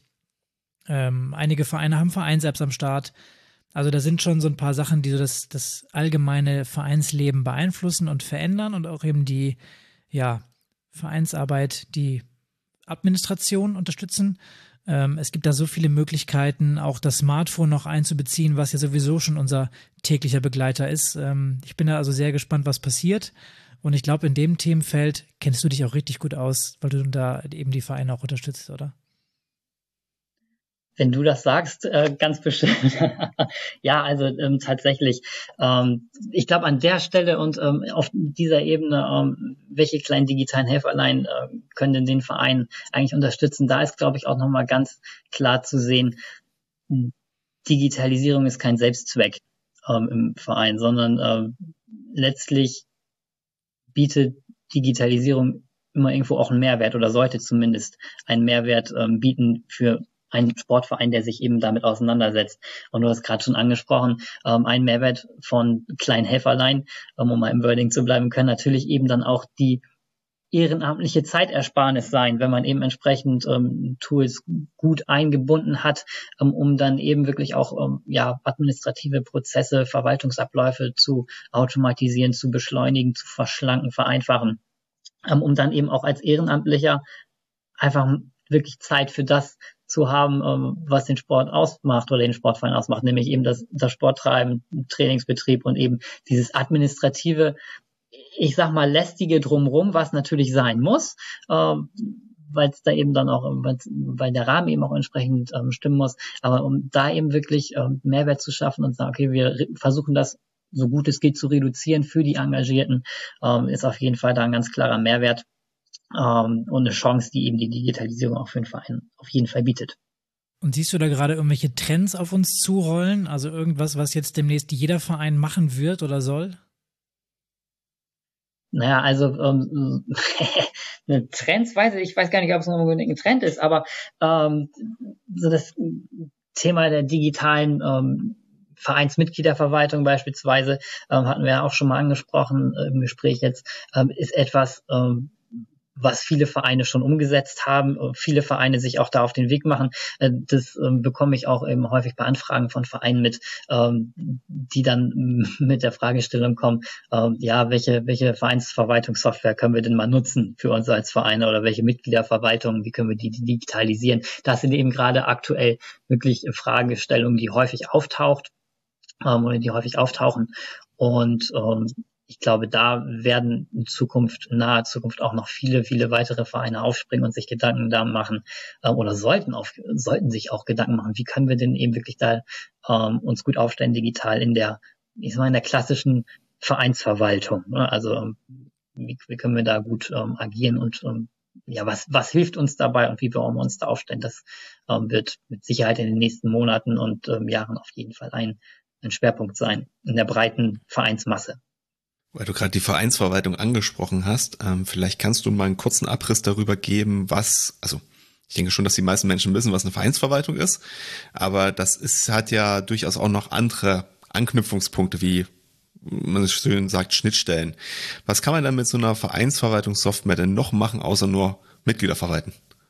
Ähm, einige Vereine haben Vereins-Apps am Start. Also da sind schon so ein paar Sachen, die so das, das allgemeine Vereinsleben beeinflussen und verändern und auch eben die ja, Vereinsarbeit, die Administration unterstützen. Ähm, es gibt da so viele Möglichkeiten, auch das Smartphone noch einzubeziehen, was ja sowieso schon unser täglicher Begleiter ist. Ähm, ich bin da also sehr gespannt, was passiert. Und ich glaube, in dem Themenfeld kennst du dich auch richtig gut aus, weil du da eben die Vereine auch unterstützt, oder? Wenn du das sagst, äh, ganz bestimmt. Ja, also ähm, tatsächlich. Ähm, ich glaube, an der Stelle und ähm, auf dieser Ebene, ähm, welche kleinen digitalen Helferlein äh, können denn den Verein eigentlich unterstützen? Da ist, glaube ich, auch nochmal ganz klar zu sehen, Digitalisierung ist kein Selbstzweck ähm, im Verein, sondern ähm, letztlich bietet Digitalisierung immer irgendwo auch einen Mehrwert oder sollte zumindest einen Mehrwert ähm, bieten für einen Sportverein, der sich eben damit auseinandersetzt. Und du hast gerade schon angesprochen, ähm, ein Mehrwert von kleinen Helferlein, ähm, um mal im Wording zu bleiben, können natürlich eben dann auch die ehrenamtliche Zeitersparnis sein, wenn man eben entsprechend ähm, Tools gut eingebunden hat, ähm, um dann eben wirklich auch ähm, ja administrative Prozesse, Verwaltungsabläufe zu automatisieren, zu beschleunigen, zu verschlanken, vereinfachen, ähm, um dann eben auch als Ehrenamtlicher einfach wirklich Zeit für das zu haben, ähm, was den Sport ausmacht oder den Sportverein ausmacht, nämlich eben das, das Sporttreiben, Trainingsbetrieb und eben dieses administrative, ich sag mal, lästige drumrum, was natürlich sein muss, ähm, weil es da eben dann auch, weil der Rahmen eben auch entsprechend ähm, stimmen muss, aber um da eben wirklich ähm, Mehrwert zu schaffen und sagen, okay, wir re- versuchen das so gut es geht zu reduzieren für die Engagierten, ähm, ist auf jeden Fall da ein ganz klarer Mehrwert ähm, und eine Chance, die eben die Digitalisierung auch für den Verein auf jeden Fall bietet. Und siehst du da gerade irgendwelche Trends auf uns zurollen? Also irgendwas, was jetzt demnächst jeder Verein machen wird oder soll? Naja, also ähm, eine Trends weiß ich, ich weiß gar nicht, ob es noch unbedingt ein Trend ist, aber ähm, so das Thema der digitalen ähm, Vereinsmitgliederverwaltung beispielsweise, ähm, hatten wir ja auch schon mal angesprochen äh, im Gespräch jetzt, ähm, ist etwas, ähm, was viele Vereine schon umgesetzt haben, viele Vereine sich auch da auf den Weg machen. Das ähm, bekomme ich auch eben häufig bei Anfragen von Vereinen mit, ähm, die dann mit der Fragestellung kommen, ähm, ja, welche, welche Vereinsverwaltungssoftware können wir denn mal nutzen für uns als Vereine oder welche Mitgliederverwaltung, wie können wir die, die digitalisieren? Das sind eben gerade aktuell wirklich Fragestellungen, die häufig auftaucht ähm, oder die häufig auftauchen und ähm, ich glaube, da werden in Zukunft, in naher Zukunft auch noch viele, viele weitere Vereine aufspringen und sich Gedanken da machen äh, oder sollten auf, sollten sich auch Gedanken machen, wie können wir denn eben wirklich da ähm, uns gut aufstellen digital in der, ich sag mal, in der klassischen Vereinsverwaltung. Ne? Also ähm, wie, wie können wir da gut ähm, agieren und ähm, ja, was, was hilft uns dabei und wie wollen wir uns da aufstellen? Das ähm, wird mit Sicherheit in den nächsten Monaten und ähm, Jahren auf jeden Fall ein, ein Schwerpunkt sein in der breiten Vereinsmasse. Weil du gerade die Vereinsverwaltung angesprochen hast, ähm, vielleicht kannst du mal einen kurzen Abriss darüber geben, was, also ich denke schon, dass die meisten Menschen wissen, was eine Vereinsverwaltung ist, aber das ist, hat ja durchaus auch noch andere Anknüpfungspunkte, wie man es schön sagt, Schnittstellen. Was kann man dann mit so einer Vereinsverwaltungssoftware denn noch machen, außer nur Mitglieder verwalten?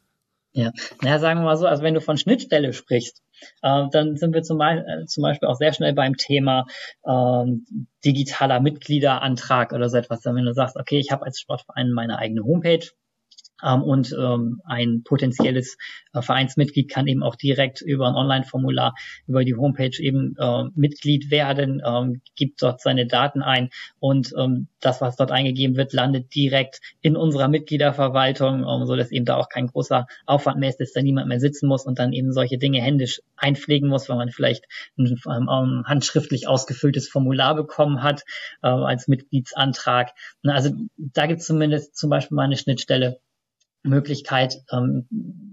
Ja, naja, sagen wir mal so, also wenn du von Schnittstelle sprichst, äh, dann sind wir zum, äh, zum Beispiel auch sehr schnell beim Thema ähm, digitaler Mitgliederantrag oder so etwas. Wenn du sagst, okay, ich habe als Sportverein meine eigene Homepage, ähm, und ähm, ein potenzielles äh, Vereinsmitglied kann eben auch direkt über ein Online-Formular über die Homepage eben äh, Mitglied werden, ähm, gibt dort seine Daten ein und ähm, das, was dort eingegeben wird, landet direkt in unserer Mitgliederverwaltung, ähm, so dass eben da auch kein großer Aufwand mehr ist, dass da niemand mehr sitzen muss und dann eben solche Dinge händisch einpflegen muss, weil man vielleicht ein ähm, handschriftlich ausgefülltes Formular bekommen hat äh, als Mitgliedsantrag. Na, also da gibt es zumindest zum Beispiel mal eine Schnittstelle. Möglichkeit, ähm,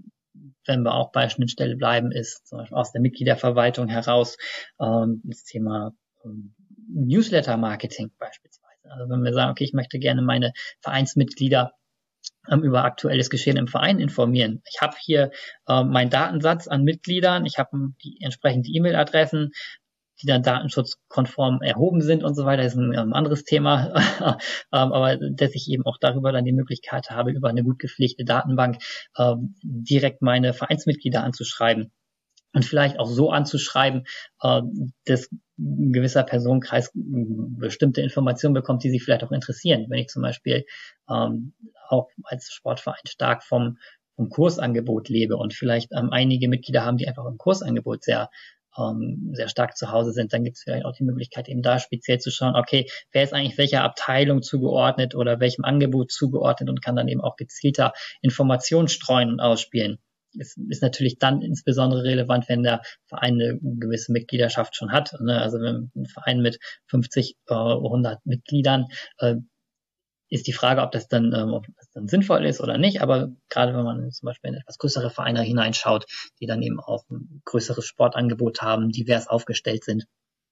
wenn wir auch bei Schnittstelle bleiben, ist zum Beispiel aus der Mitgliederverwaltung heraus ähm, das Thema ähm, Newsletter-Marketing beispielsweise. Also wenn wir sagen, okay, ich möchte gerne meine Vereinsmitglieder ähm, über aktuelles Geschehen im Verein informieren. Ich habe hier ähm, meinen Datensatz an Mitgliedern, ich habe die entsprechenden E-Mail-Adressen, die dann datenschutzkonform erhoben sind und so weiter, ist ein, ein anderes Thema, aber dass ich eben auch darüber dann die Möglichkeit habe, über eine gut gepflegte Datenbank äh, direkt meine Vereinsmitglieder anzuschreiben und vielleicht auch so anzuschreiben, äh, dass ein gewisser Personenkreis bestimmte Informationen bekommt, die sich vielleicht auch interessieren. Wenn ich zum Beispiel ähm, auch als Sportverein stark vom, vom Kursangebot lebe und vielleicht ähm, einige Mitglieder haben, die einfach im Kursangebot sehr sehr stark zu Hause sind, dann gibt es vielleicht auch die Möglichkeit, eben da speziell zu schauen, okay, wer ist eigentlich welcher Abteilung zugeordnet oder welchem Angebot zugeordnet und kann dann eben auch gezielter Informationen streuen und ausspielen. Es ist natürlich dann insbesondere relevant, wenn der Verein eine gewisse Mitgliedschaft schon hat. Also wenn ein Verein mit fünfzig, hundert Mitgliedern, ist die Frage, ob das dann, ähm, ob das dann sinnvoll ist oder nicht. Aber gerade wenn man zum Beispiel in etwas größere Vereine hineinschaut, die dann eben auch ein größeres Sportangebot haben, divers aufgestellt sind,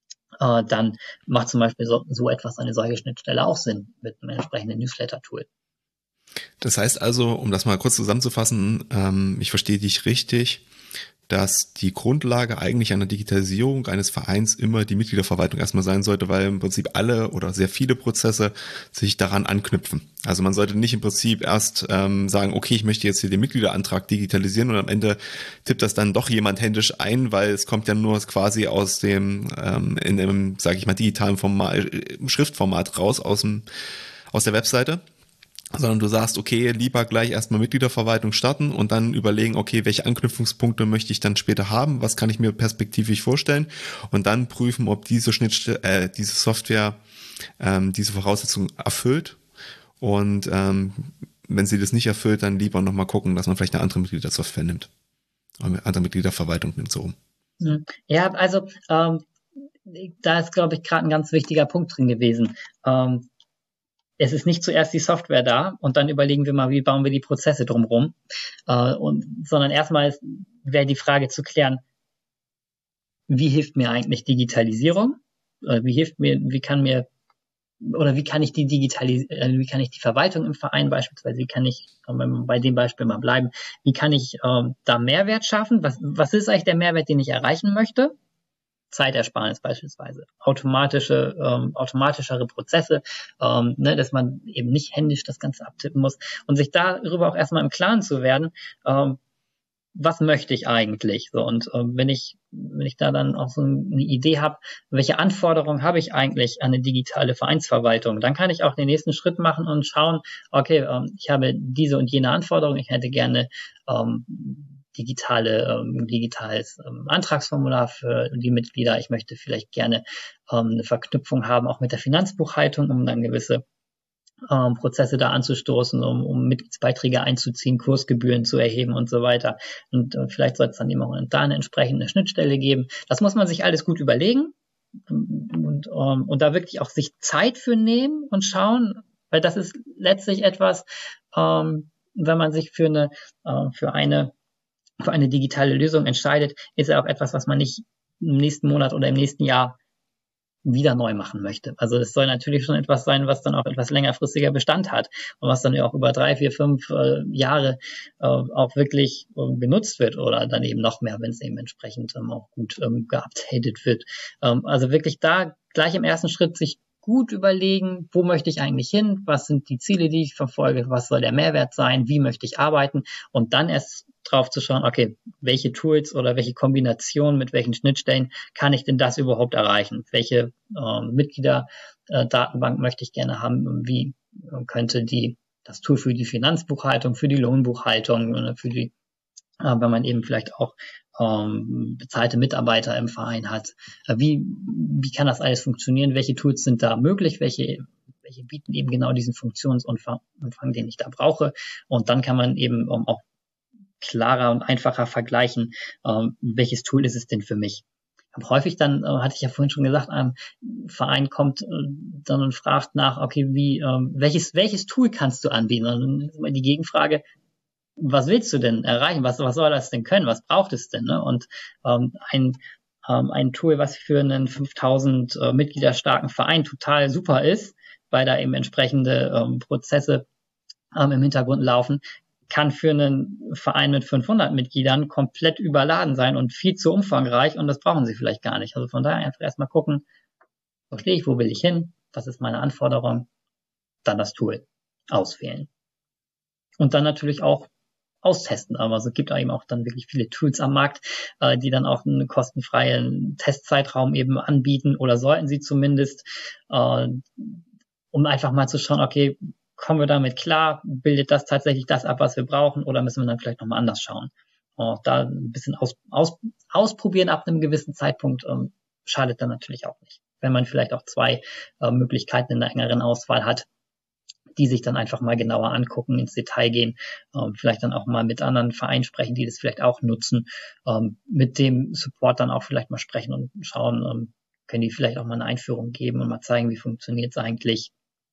äh, dann macht zum Beispiel so, so etwas, eine solche Schnittstelle auch Sinn mit einem entsprechenden Newsletter-Tool. Das heißt also, um das mal kurz zusammenzufassen, ähm, ich verstehe dich richtig, dass die Grundlage eigentlich einer Digitalisierung eines Vereins immer die Mitgliederverwaltung erstmal sein sollte, weil im Prinzip alle oder sehr viele Prozesse sich daran anknüpfen. Also man sollte nicht im Prinzip erst ähm, sagen, okay, ich möchte jetzt hier den Mitgliederantrag digitalisieren und am Ende tippt das dann doch jemand händisch ein, weil es kommt ja nur quasi aus dem, ähm, in dem, sage ich mal, digitalen Format, Schriftformat raus aus dem, aus der Webseite. Sondern du sagst, okay, lieber gleich erstmal Mitgliederverwaltung starten und dann überlegen, okay, welche Anknüpfungspunkte möchte ich dann später haben, was kann ich mir perspektivisch vorstellen und dann prüfen, ob diese Schnittstelle, äh, diese Software ähm, diese Voraussetzungen erfüllt und ähm, wenn sie das nicht erfüllt, dann lieber nochmal gucken, dass man vielleicht eine andere Mitgliedersoftware nimmt, eine andere Mitgliederverwaltung nimmt, so rum. Ja, also ähm, da ist, glaube ich, gerade ein ganz wichtiger Punkt drin gewesen. Ähm, Es ist nicht zuerst die Software da und dann überlegen wir mal, wie bauen wir die Prozesse drumherum, äh, und, sondern erstmal wäre die Frage zu klären, wie hilft mir eigentlich Digitalisierung? Äh, wie hilft mir, wie kann mir, oder wie kann ich die Digitalis- äh, wie kann ich die Verwaltung im Verein beispielsweise, wie kann ich, wenn wir bei dem Beispiel mal bleiben, wie kann ich äh, da Mehrwert schaffen? Was, was ist eigentlich der Mehrwert, den ich erreichen möchte? Zeitersparnis beispielsweise, automatische, ähm, automatischere Prozesse, ähm, ne, dass man eben nicht händisch das Ganze abtippen muss und sich darüber auch erstmal im Klaren zu werden, ähm, was möchte ich eigentlich? So, und ähm, wenn ich, wenn ich da dann auch so eine Idee habe, welche Anforderungen habe ich eigentlich an eine digitale Vereinsverwaltung, dann kann ich auch den nächsten Schritt machen und schauen, okay, ähm, ich habe diese und jene Anforderungen, ich hätte gerne ähm, digitale, ähm, digitales ähm, Antragsformular für die Mitglieder. Ich möchte vielleicht gerne ähm, eine Verknüpfung haben, auch mit der Finanzbuchhaltung, um dann gewisse ähm, Prozesse da anzustoßen, um, um Mitgliedsbeiträge einzuziehen, Kursgebühren zu erheben und so weiter. Und äh, vielleicht soll es dann eben auch da eine entsprechende Schnittstelle geben. Das muss man sich alles gut überlegen und, ähm, und da wirklich auch sich Zeit für nehmen und schauen, weil das ist letztlich etwas, ähm, wenn man sich für eine, äh, für eine für eine digitale Lösung entscheidet, ist ja auch etwas, was man nicht im nächsten Monat oder im nächsten Jahr wieder neu machen möchte. Also es soll natürlich schon etwas sein, was dann auch etwas längerfristiger Bestand hat und was dann ja auch über drei, vier, fünf äh, Jahre äh, auch wirklich äh, genutzt wird oder dann eben noch mehr, wenn es eben entsprechend ähm, auch gut ähm, geupdatet wird. Ähm, also wirklich da gleich im ersten Schritt sich gut überlegen, wo möchte ich eigentlich hin, was sind die Ziele, die ich verfolge, was soll der Mehrwert sein, wie möchte ich arbeiten und dann erst drauf zu schauen, okay, welche Tools oder welche Kombinationen mit welchen Schnittstellen kann ich denn das überhaupt erreichen? Welche äh, Mitgliederdatenbank äh, möchte ich gerne haben? Wie äh, könnte die das Tool für die Finanzbuchhaltung, für die Lohnbuchhaltung, oder für die, äh, wenn man eben vielleicht auch ähm, bezahlte Mitarbeiter im Verein hat, äh, wie wie kann das alles funktionieren? Welche Tools sind da möglich? Welche welche bieten eben genau diesen Funktionsumfang, den ich da brauche? Und dann kann man eben ähm, auch klarer und einfacher vergleichen, ähm, welches Tool ist es denn für mich. Aber häufig dann, äh, hatte ich ja vorhin schon gesagt, ein Verein kommt äh, dann und fragt nach, okay, wie, ähm, welches, welches Tool kannst du anbieten? Und dann ist immer die Gegenfrage, was willst du denn erreichen? Was, was soll das denn können? Was braucht es denn? Ne? Und ähm, ein, ähm, ein Tool, was für einen fünftausend äh, Mitglieder starken Verein total super ist, weil da eben entsprechende ähm, Prozesse ähm, im Hintergrund laufen, kann für einen Verein mit fünfhundert Mitgliedern komplett überladen sein und viel zu umfangreich und das brauchen sie vielleicht gar nicht. Also von daher einfach erstmal gucken, wo stehe ich, wo will ich hin, was ist meine Anforderung, dann das Tool auswählen. Und dann natürlich auch austesten. Aber es gibt eben auch dann wirklich viele Tools am Markt, äh, die dann auch einen kostenfreien Testzeitraum eben anbieten oder sollten sie zumindest, äh, um einfach mal zu schauen, okay, kommen wir damit klar? Bildet das tatsächlich das ab, was wir brauchen? Oder müssen wir dann vielleicht nochmal anders schauen? Auch da ein bisschen aus, aus, ausprobieren ab einem gewissen Zeitpunkt ähm, schadet dann natürlich auch nicht. Wenn man vielleicht auch zwei äh, Möglichkeiten in einer engeren Auswahl hat, die sich dann einfach mal genauer angucken, ins Detail gehen, ähm, vielleicht dann auch mal mit anderen Vereinen sprechen, die das vielleicht auch nutzen, ähm, mit dem Support dann auch vielleicht mal sprechen und schauen, ähm, können die vielleicht auch mal eine Einführung geben und mal zeigen, wie funktioniert es eigentlich.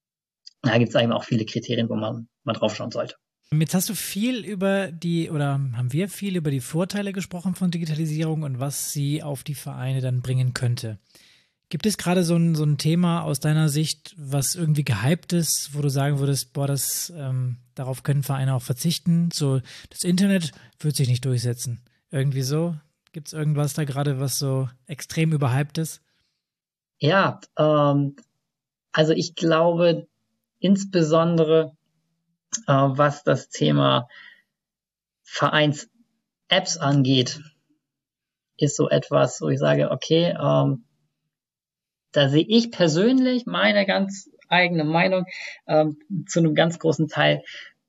Da gibt es eben auch viele Kriterien, wo man mal drauf schauen sollte. Jetzt hast du viel über die, oder haben wir viel über die Vorteile gesprochen von Digitalisierung und was sie auf die Vereine dann bringen könnte. Gibt es gerade so ein, so ein Thema aus deiner Sicht, was irgendwie gehypt ist, wo du sagen würdest, boah, das, ähm, darauf können Vereine auch verzichten? So, das Internet wird sich nicht durchsetzen. Irgendwie so? Gibt es irgendwas da gerade, was so extrem überhypt ist? Ja, ähm, also ich glaube insbesondere, äh, was das Thema Vereins-Apps angeht, ist so etwas, wo ich sage, okay, ähm, da sehe ich persönlich meine ganz eigene Meinung ähm, zu einem ganz großen Teil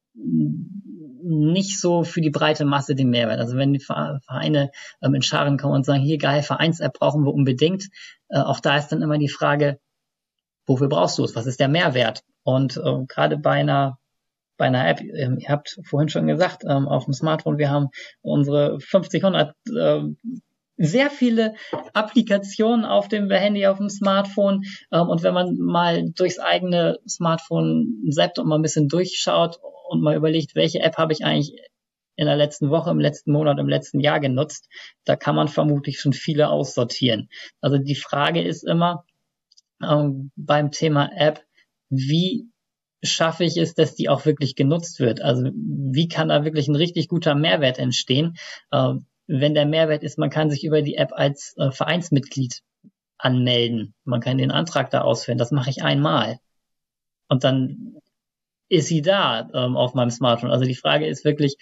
nicht so für die breite Masse den Mehrwert. Also wenn die Vereine ähm, in Scharen kommen und sagen, hier geil, Vereins-App brauchen wir unbedingt, äh, auch da ist dann immer die Frage, wofür brauchst du es? Was ist der Mehrwert? Und äh, gerade bei einer bei einer App, ähm, ihr habt vorhin schon gesagt, ähm, auf dem Smartphone, wir haben unsere fünfzig, hundert äh, sehr viele Applikationen auf dem Handy, auf dem Smartphone. Ähm, und wenn man mal durchs eigene Smartphone zappt und mal ein bisschen durchschaut und mal überlegt, welche App habe ich eigentlich in der letzten Woche, im letzten Monat, im letzten Jahr genutzt, da kann man vermutlich schon viele aussortieren. Also die Frage ist immer ähm, beim Thema App, wie schaffe ich es, dass die auch wirklich genutzt wird? Also wie kann da wirklich ein richtig guter Mehrwert entstehen? Ähm, wenn der Mehrwert ist, man kann sich über die App als äh, Vereinsmitglied anmelden. Man kann den Antrag da ausführen. Das mache ich einmal. Und dann ist sie da ähm, auf meinem Smartphone. Also die Frage ist wirklich,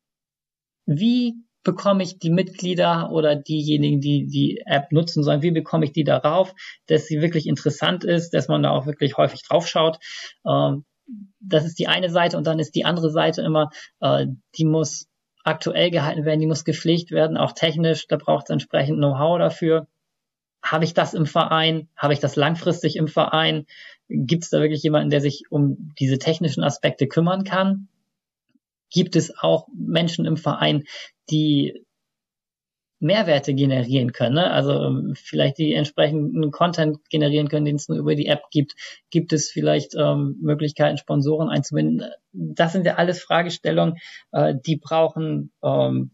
wie bekomme ich die Mitglieder oder diejenigen, die die App nutzen sollen, wie bekomme ich die darauf, dass sie wirklich interessant ist, dass man da auch wirklich häufig drauf schaut. Ähm, das ist die eine Seite und dann ist die andere Seite immer, äh, die muss aktuell gehalten werden, die muss gepflegt werden, auch technisch, da braucht es entsprechend Know-how dafür. Habe ich das im Verein? Habe ich das langfristig im Verein? Gibt es da wirklich jemanden, der sich um diese technischen Aspekte kümmern kann? Gibt es auch Menschen im Verein, die Mehrwerte generieren können, ne? Also vielleicht die entsprechenden Content generieren können, den es nur über die App gibt. Gibt es vielleicht ähm, Möglichkeiten, Sponsoren einzubinden? Das sind ja alles Fragestellungen, äh, die brauchen ähm,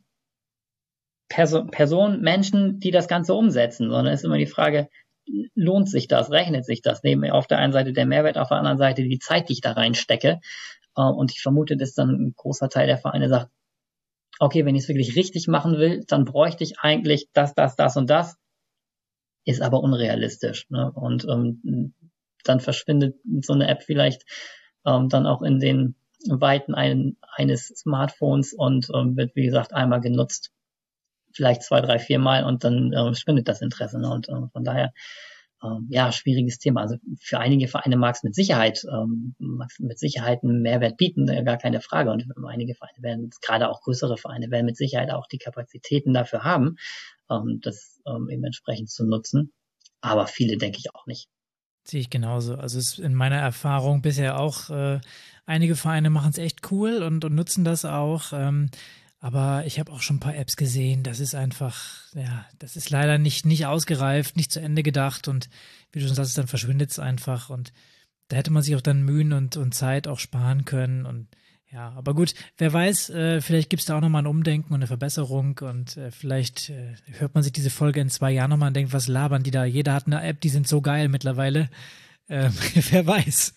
Perso- Personen, Menschen, die das Ganze umsetzen. Sondern ist immer die Frage, lohnt sich das, rechnet sich das? Neben auf der einen Seite der Mehrwert, auf der anderen Seite die Zeit, die ich da reinstecke. Äh, und ich vermute, dass dann ein großer Teil der Vereine sagt, okay, wenn ich es wirklich richtig machen will, dann bräuchte ich eigentlich das, das, das und das, ist aber unrealistisch. Ne? Und ähm, dann verschwindet so eine App vielleicht ähm, dann auch in den Weiten ein, eines Smartphones und ähm, wird, wie gesagt, einmal genutzt, vielleicht zwei, drei, vier Mal und dann ähm, schwindet das Interesse. Ne? Und äh, von daher, ähm, ja, schwieriges Thema. Also für einige Vereine mag es mit Sicherheit, ähm, mag's mit Sicherheit einen Mehrwert bieten, äh, gar keine Frage. Und einige Vereine werden, gerade auch größere Vereine, werden mit Sicherheit auch die Kapazitäten dafür haben, ähm, das ähm, eben entsprechend zu nutzen. Aber viele denke ich auch nicht. Sehe ich genauso. Also es ist in meiner Erfahrung bisher auch, äh, einige Vereine machen es echt cool und, und nutzen das auch. Ähm, aber ich habe auch schon ein paar Apps gesehen. Das ist einfach, ja, das ist leider nicht, nicht ausgereift, nicht zu Ende gedacht. Und wie du schon sagst, dann verschwindet es einfach. Und da hätte man sich auch dann Mühen und, und Zeit auch sparen können. Und ja, aber gut, wer weiß, äh, vielleicht gibt es da auch nochmal ein Umdenken und eine Verbesserung und äh, vielleicht äh, hört man sich diese Folge in zwei Jahren nochmal und denkt, was labern die da? Jeder hat eine App, die sind so geil mittlerweile. Ähm, wer weiß.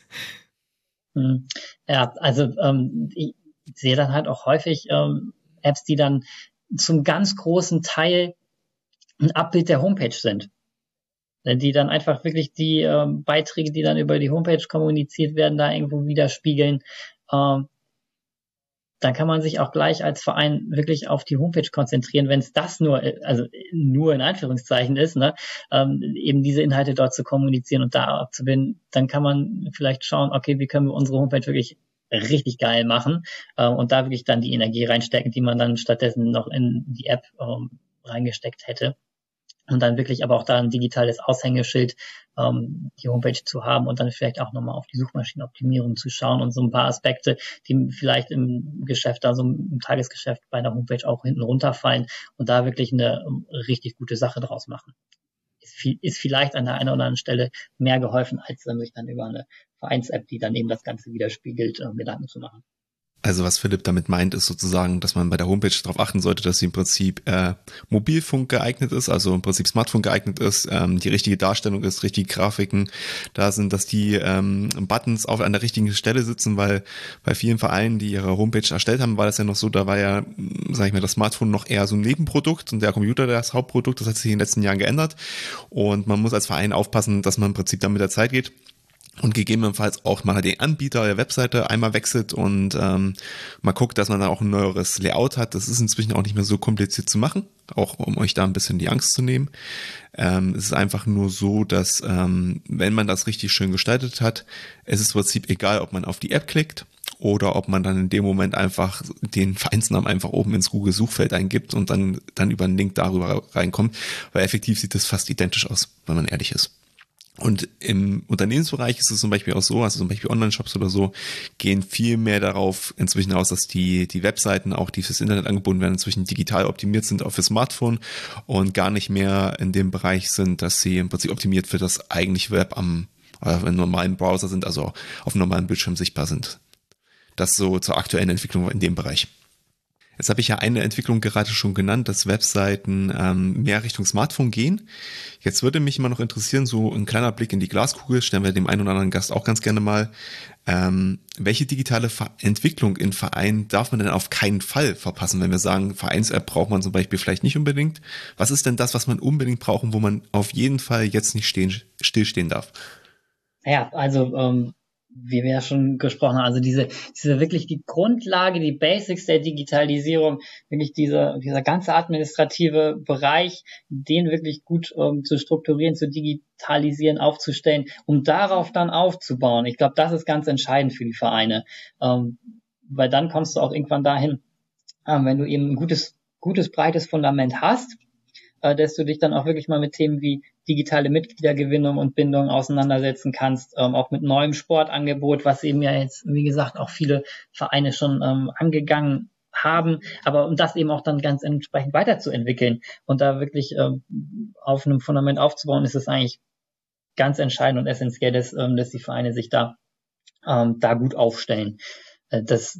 Hm. Ja, also ähm, ich sehe dann halt auch häufig ähm, Apps, die dann zum ganz großen Teil ein Abbild der Homepage sind. Die dann einfach wirklich die ähm, Beiträge, die dann über die Homepage kommuniziert werden, da irgendwo widerspiegeln. Ähm, dann kann man sich auch gleich als Verein wirklich auf die Homepage konzentrieren, wenn es das nur, also nur in Anführungszeichen ist, ne, ähm, eben diese Inhalte dort zu kommunizieren und da abzubinden, dann kann man vielleicht schauen, okay, wie können wir unsere Homepage wirklich richtig geil machen äh, und da wirklich dann die Energie reinstecken, die man dann stattdessen noch in die App ähm, reingesteckt hätte. Und dann wirklich aber auch da ein digitales Aushängeschild, ähm, die Homepage zu haben und dann vielleicht auch nochmal auf die Suchmaschinenoptimierung zu schauen und so ein paar Aspekte, die vielleicht im Geschäft, also im Tagesgeschäft bei der Homepage auch hinten runterfallen und da wirklich eine um, richtig gute Sache draus machen. Ist, viel, ist vielleicht an der einen oder anderen Stelle mehr geholfen, als dann sich dann über eine Vereins-App, die dann eben das Ganze widerspiegelt, äh, Gedanken zu machen. Also was Philipp damit meint, ist sozusagen, dass man bei der Homepage darauf achten sollte, dass sie im Prinzip äh, Mobilfunk geeignet ist, also im Prinzip Smartphone geeignet ist, ähm, die richtige Darstellung ist, richtige Grafiken da sind, dass die ähm, Buttons auf an der richtigen Stelle sitzen, weil bei vielen Vereinen, die ihre Homepage erstellt haben, war das ja noch so, da war ja, sag ich mal, das Smartphone noch eher so ein Nebenprodukt und der Computer das Hauptprodukt. Das hat sich in den letzten Jahren geändert und man muss als Verein aufpassen, dass man im Prinzip dann mit der Zeit geht. Und gegebenenfalls auch mal den Anbieter der Webseite einmal wechselt und ähm, mal guckt, dass man dann auch ein neueres Layout hat. Das ist inzwischen auch nicht mehr so kompliziert zu machen, auch um euch da ein bisschen die Angst zu nehmen. Ähm, es ist einfach nur so, dass ähm, wenn man das richtig schön gestaltet hat, es ist im Prinzip egal, ob man auf die App klickt oder ob man dann in dem Moment einfach den Vereinsnamen einfach oben ins Google-Suchfeld eingibt und dann, dann über einen Link darüber reinkommt, weil effektiv sieht das fast identisch aus, wenn man ehrlich ist. Und im Unternehmensbereich ist es zum Beispiel auch so, also zum Beispiel Online-Shops oder so, gehen viel mehr darauf inzwischen aus, dass die die Webseiten, auch die fürs Internet angeboten werden, inzwischen digital optimiert sind, auch für Smartphone und gar nicht mehr in dem Bereich sind, dass sie im Prinzip optimiert für das eigentliche Web am äh, im normalen Browser sind, also auf einem normalen Bildschirm sichtbar sind. Das so zur aktuellen Entwicklung in dem Bereich. Jetzt habe ich ja eine Entwicklung gerade schon genannt, dass Webseiten ähm, mehr Richtung Smartphone gehen. Jetzt würde mich immer noch interessieren, so ein kleiner Blick in die Glaskugel, stellen wir dem einen oder anderen Gast auch ganz gerne mal. Ähm, welche digitale Ver- Entwicklung in Vereinen darf man denn auf keinen Fall verpassen, wenn wir sagen, Vereins-App braucht man zum Beispiel vielleicht nicht unbedingt? Was ist denn das, was man unbedingt braucht und wo man auf jeden Fall jetzt nicht stehen, stillstehen darf? Ja, also ähm, wie wir ja schon gesprochen haben, also diese, diese wirklich die Grundlage, die Basics der Digitalisierung, wirklich dieser, dieser ganze administrative Bereich, den wirklich gut ähm, zu strukturieren, zu digitalisieren, aufzustellen, um darauf dann aufzubauen. Ich glaube, das ist ganz entscheidend für die Vereine, ähm, weil dann kommst du auch irgendwann dahin, ähm, wenn du eben ein gutes, gutes, breites Fundament hast, äh, dass du dich dann auch wirklich mal mit Themen wie digitale Mitgliedergewinnung und Bindung auseinandersetzen kannst, ähm, auch mit neuem Sportangebot, was eben ja jetzt, wie gesagt, auch viele Vereine schon ähm, angegangen haben, aber um das eben auch dann ganz entsprechend weiterzuentwickeln und da wirklich ähm, auf einem Fundament aufzubauen, ist es eigentlich ganz entscheidend und essentiell, dass, ähm, dass die Vereine sich da ähm, da gut aufstellen. Äh, das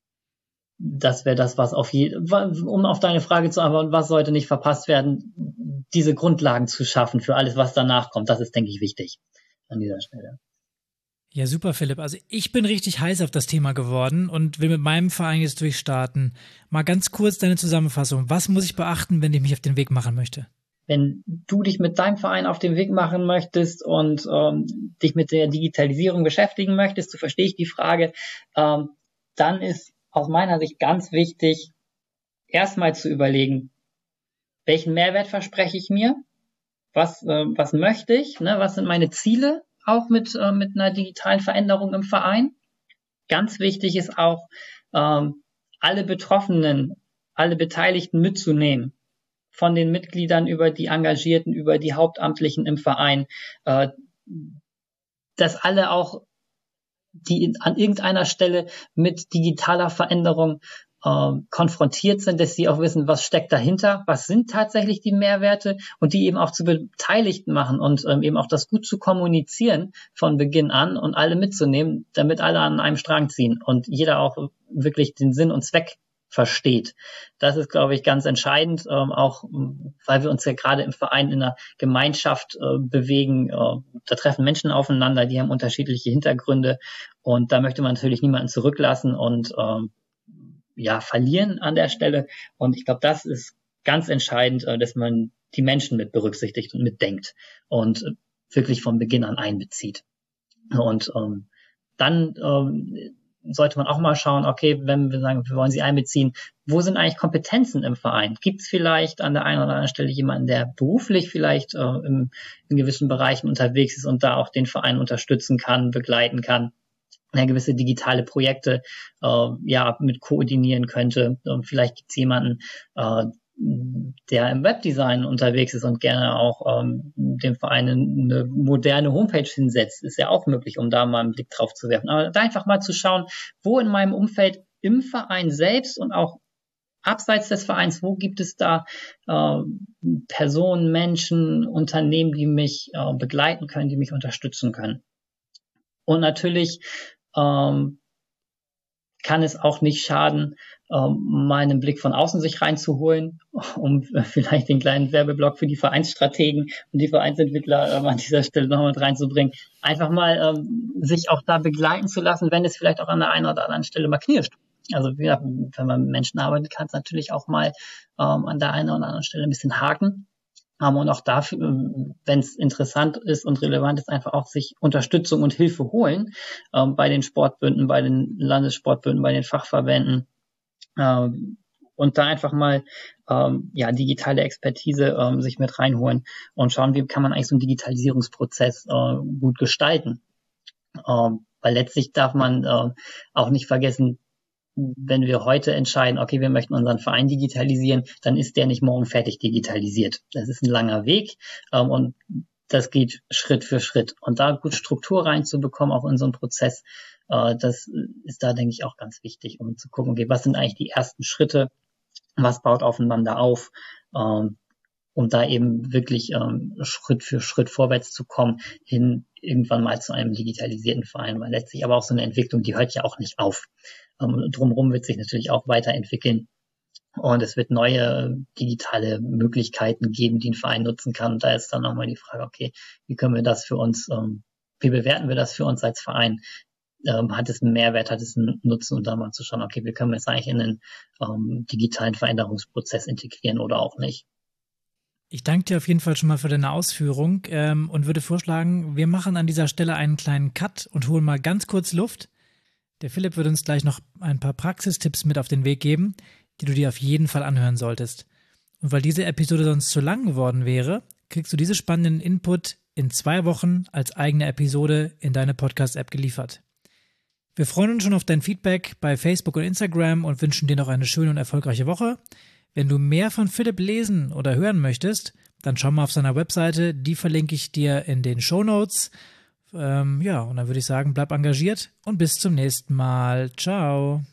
Das wäre das, was auf je, um auf deine Frage zu antworten, was sollte nicht verpasst werden, diese Grundlagen zu schaffen für alles, was danach kommt. Das ist, denke ich, wichtig an dieser Stelle. Ja, super, Philipp. Also ich bin richtig heiß auf das Thema geworden und will mit meinem Verein jetzt durchstarten. Mal ganz kurz deine Zusammenfassung. Was muss ich beachten, wenn ich mich auf den Weg machen möchte? Wenn du dich mit deinem Verein auf den Weg machen möchtest und ähm, dich mit der Digitalisierung beschäftigen möchtest, so verstehe ich die Frage, ähm, dann ist aus meiner Sicht ganz wichtig, erstmal zu überlegen, welchen Mehrwert verspreche ich mir, was äh, was möchte ich, ne? Was sind meine Ziele auch mit äh, mit einer digitalen Veränderung im Verein. Ganz wichtig ist auch, ähm, alle Betroffenen, alle Beteiligten mitzunehmen, von den Mitgliedern über die Engagierten, über die Hauptamtlichen im Verein, äh, dass alle auch die an irgendeiner Stelle mit digitaler Veränderung äh, konfrontiert sind, dass sie auch wissen, was steckt dahinter, was sind tatsächlich die Mehrwerte und die eben auch zu Beteiligten machen und ähm, eben auch das gut zu kommunizieren von Beginn an und alle mitzunehmen, damit alle an einem Strang ziehen und jeder auch wirklich den Sinn und Zweck versteht. Das ist, glaube ich, ganz entscheidend, ähm, auch weil wir uns ja gerade im Verein in einer Gemeinschaft äh, bewegen. Äh, da treffen Menschen aufeinander, die haben unterschiedliche Hintergründe und da möchte man natürlich niemanden zurücklassen und ähm, ja verlieren an der Stelle. Und ich glaube, das ist ganz entscheidend, äh, dass man die Menschen mit berücksichtigt und mitdenkt und äh, wirklich von Beginn an einbezieht. Und ähm, dann ähm, sollte man auch mal schauen, okay, wenn wir sagen, wir wollen sie einbeziehen, wo sind eigentlich Kompetenzen im Verein? Gibt es vielleicht an der einen oder anderen Stelle jemanden, der beruflich vielleicht äh, im, in gewissen Bereichen unterwegs ist und da auch den Verein unterstützen kann, begleiten kann, ja, gewisse digitale Projekte äh, ja mit koordinieren könnte? Und vielleicht gibt es jemanden, äh, der im Webdesign unterwegs ist und gerne auch ähm, dem Verein eine moderne Homepage hinsetzt, ist ja auch möglich, um da mal einen Blick drauf zu werfen. Aber da einfach mal zu schauen, wo in meinem Umfeld im Verein selbst und auch abseits des Vereins, wo gibt es da äh, Personen, Menschen, Unternehmen, die mich äh, begleiten können, die mich unterstützen können. Und natürlich ähm, kann es auch nicht schaden, ähm, mal einen Blick von außen sich reinzuholen, um äh, vielleicht den kleinen Werbeblock für die Vereinsstrategen und die Vereinsentwickler ähm, an dieser Stelle noch mit reinzubringen. Einfach mal ähm, sich auch da begleiten zu lassen, wenn es vielleicht auch an der einen oder anderen Stelle mal knirscht. Also ja, wenn man mit Menschen arbeitet, kann es natürlich auch mal ähm, an der einen oder anderen Stelle ein bisschen haken. Um, und auch dafür, wenn es interessant ist und relevant ist, einfach auch sich Unterstützung und Hilfe holen ähm, bei den Sportbünden, bei den Landessportbünden, bei den Fachverbänden ähm, und da einfach mal ähm, ja digitale Expertise ähm, sich mit reinholen und schauen, wie kann man eigentlich so einen Digitalisierungsprozess äh, gut gestalten. Ähm, weil letztlich darf man äh, auch nicht vergessen, wenn wir heute entscheiden, okay, wir möchten unseren Verein digitalisieren, dann ist der nicht morgen fertig digitalisiert. Das ist ein langer Weg ähm, und das geht Schritt für Schritt. Und da gut Struktur reinzubekommen auch in so einen Prozess, äh, das ist da, denke ich, auch ganz wichtig, um zu gucken, okay, was sind eigentlich die ersten Schritte, was baut aufeinander auf, ähm, um da eben wirklich ähm, Schritt für Schritt vorwärts zu kommen, hin irgendwann mal zu einem digitalisierten Verein. Weil letztlich aber auch so eine Entwicklung, die hört ja auch nicht auf. Ähm, drumherum wird sich natürlich auch weiterentwickeln. Und es wird neue digitale Möglichkeiten geben, die ein Verein nutzen kann. Und da ist dann nochmal die Frage, okay, wie können wir das für uns, ähm, wie bewerten wir das für uns als Verein? Ähm, hat es einen Mehrwert, hat es einen Nutzen? Und da mal zu schauen, okay, wie können wir es eigentlich in einen ähm, digitalen Veränderungsprozess integrieren oder auch nicht? Ich danke dir auf jeden Fall schon mal für deine Ausführung ähm, und würde vorschlagen, wir machen an dieser Stelle einen kleinen Cut und holen mal ganz kurz Luft. Der Philipp wird uns gleich noch ein paar Praxistipps mit auf den Weg geben, die du dir auf jeden Fall anhören solltest. Und weil diese Episode sonst zu lang geworden wäre, kriegst du diese spannenden Input in zwei Wochen als eigene Episode in deine Podcast-App geliefert. Wir freuen uns schon auf dein Feedback bei Facebook und Instagram und wünschen dir noch eine schöne und erfolgreiche Woche. Wenn du mehr von Philipp lesen oder hören möchtest, dann schau mal auf seiner Webseite, die verlinke ich dir in den Shownotes. Ähm, ja, und dann würde ich sagen, bleib engagiert und bis zum nächsten Mal. Ciao.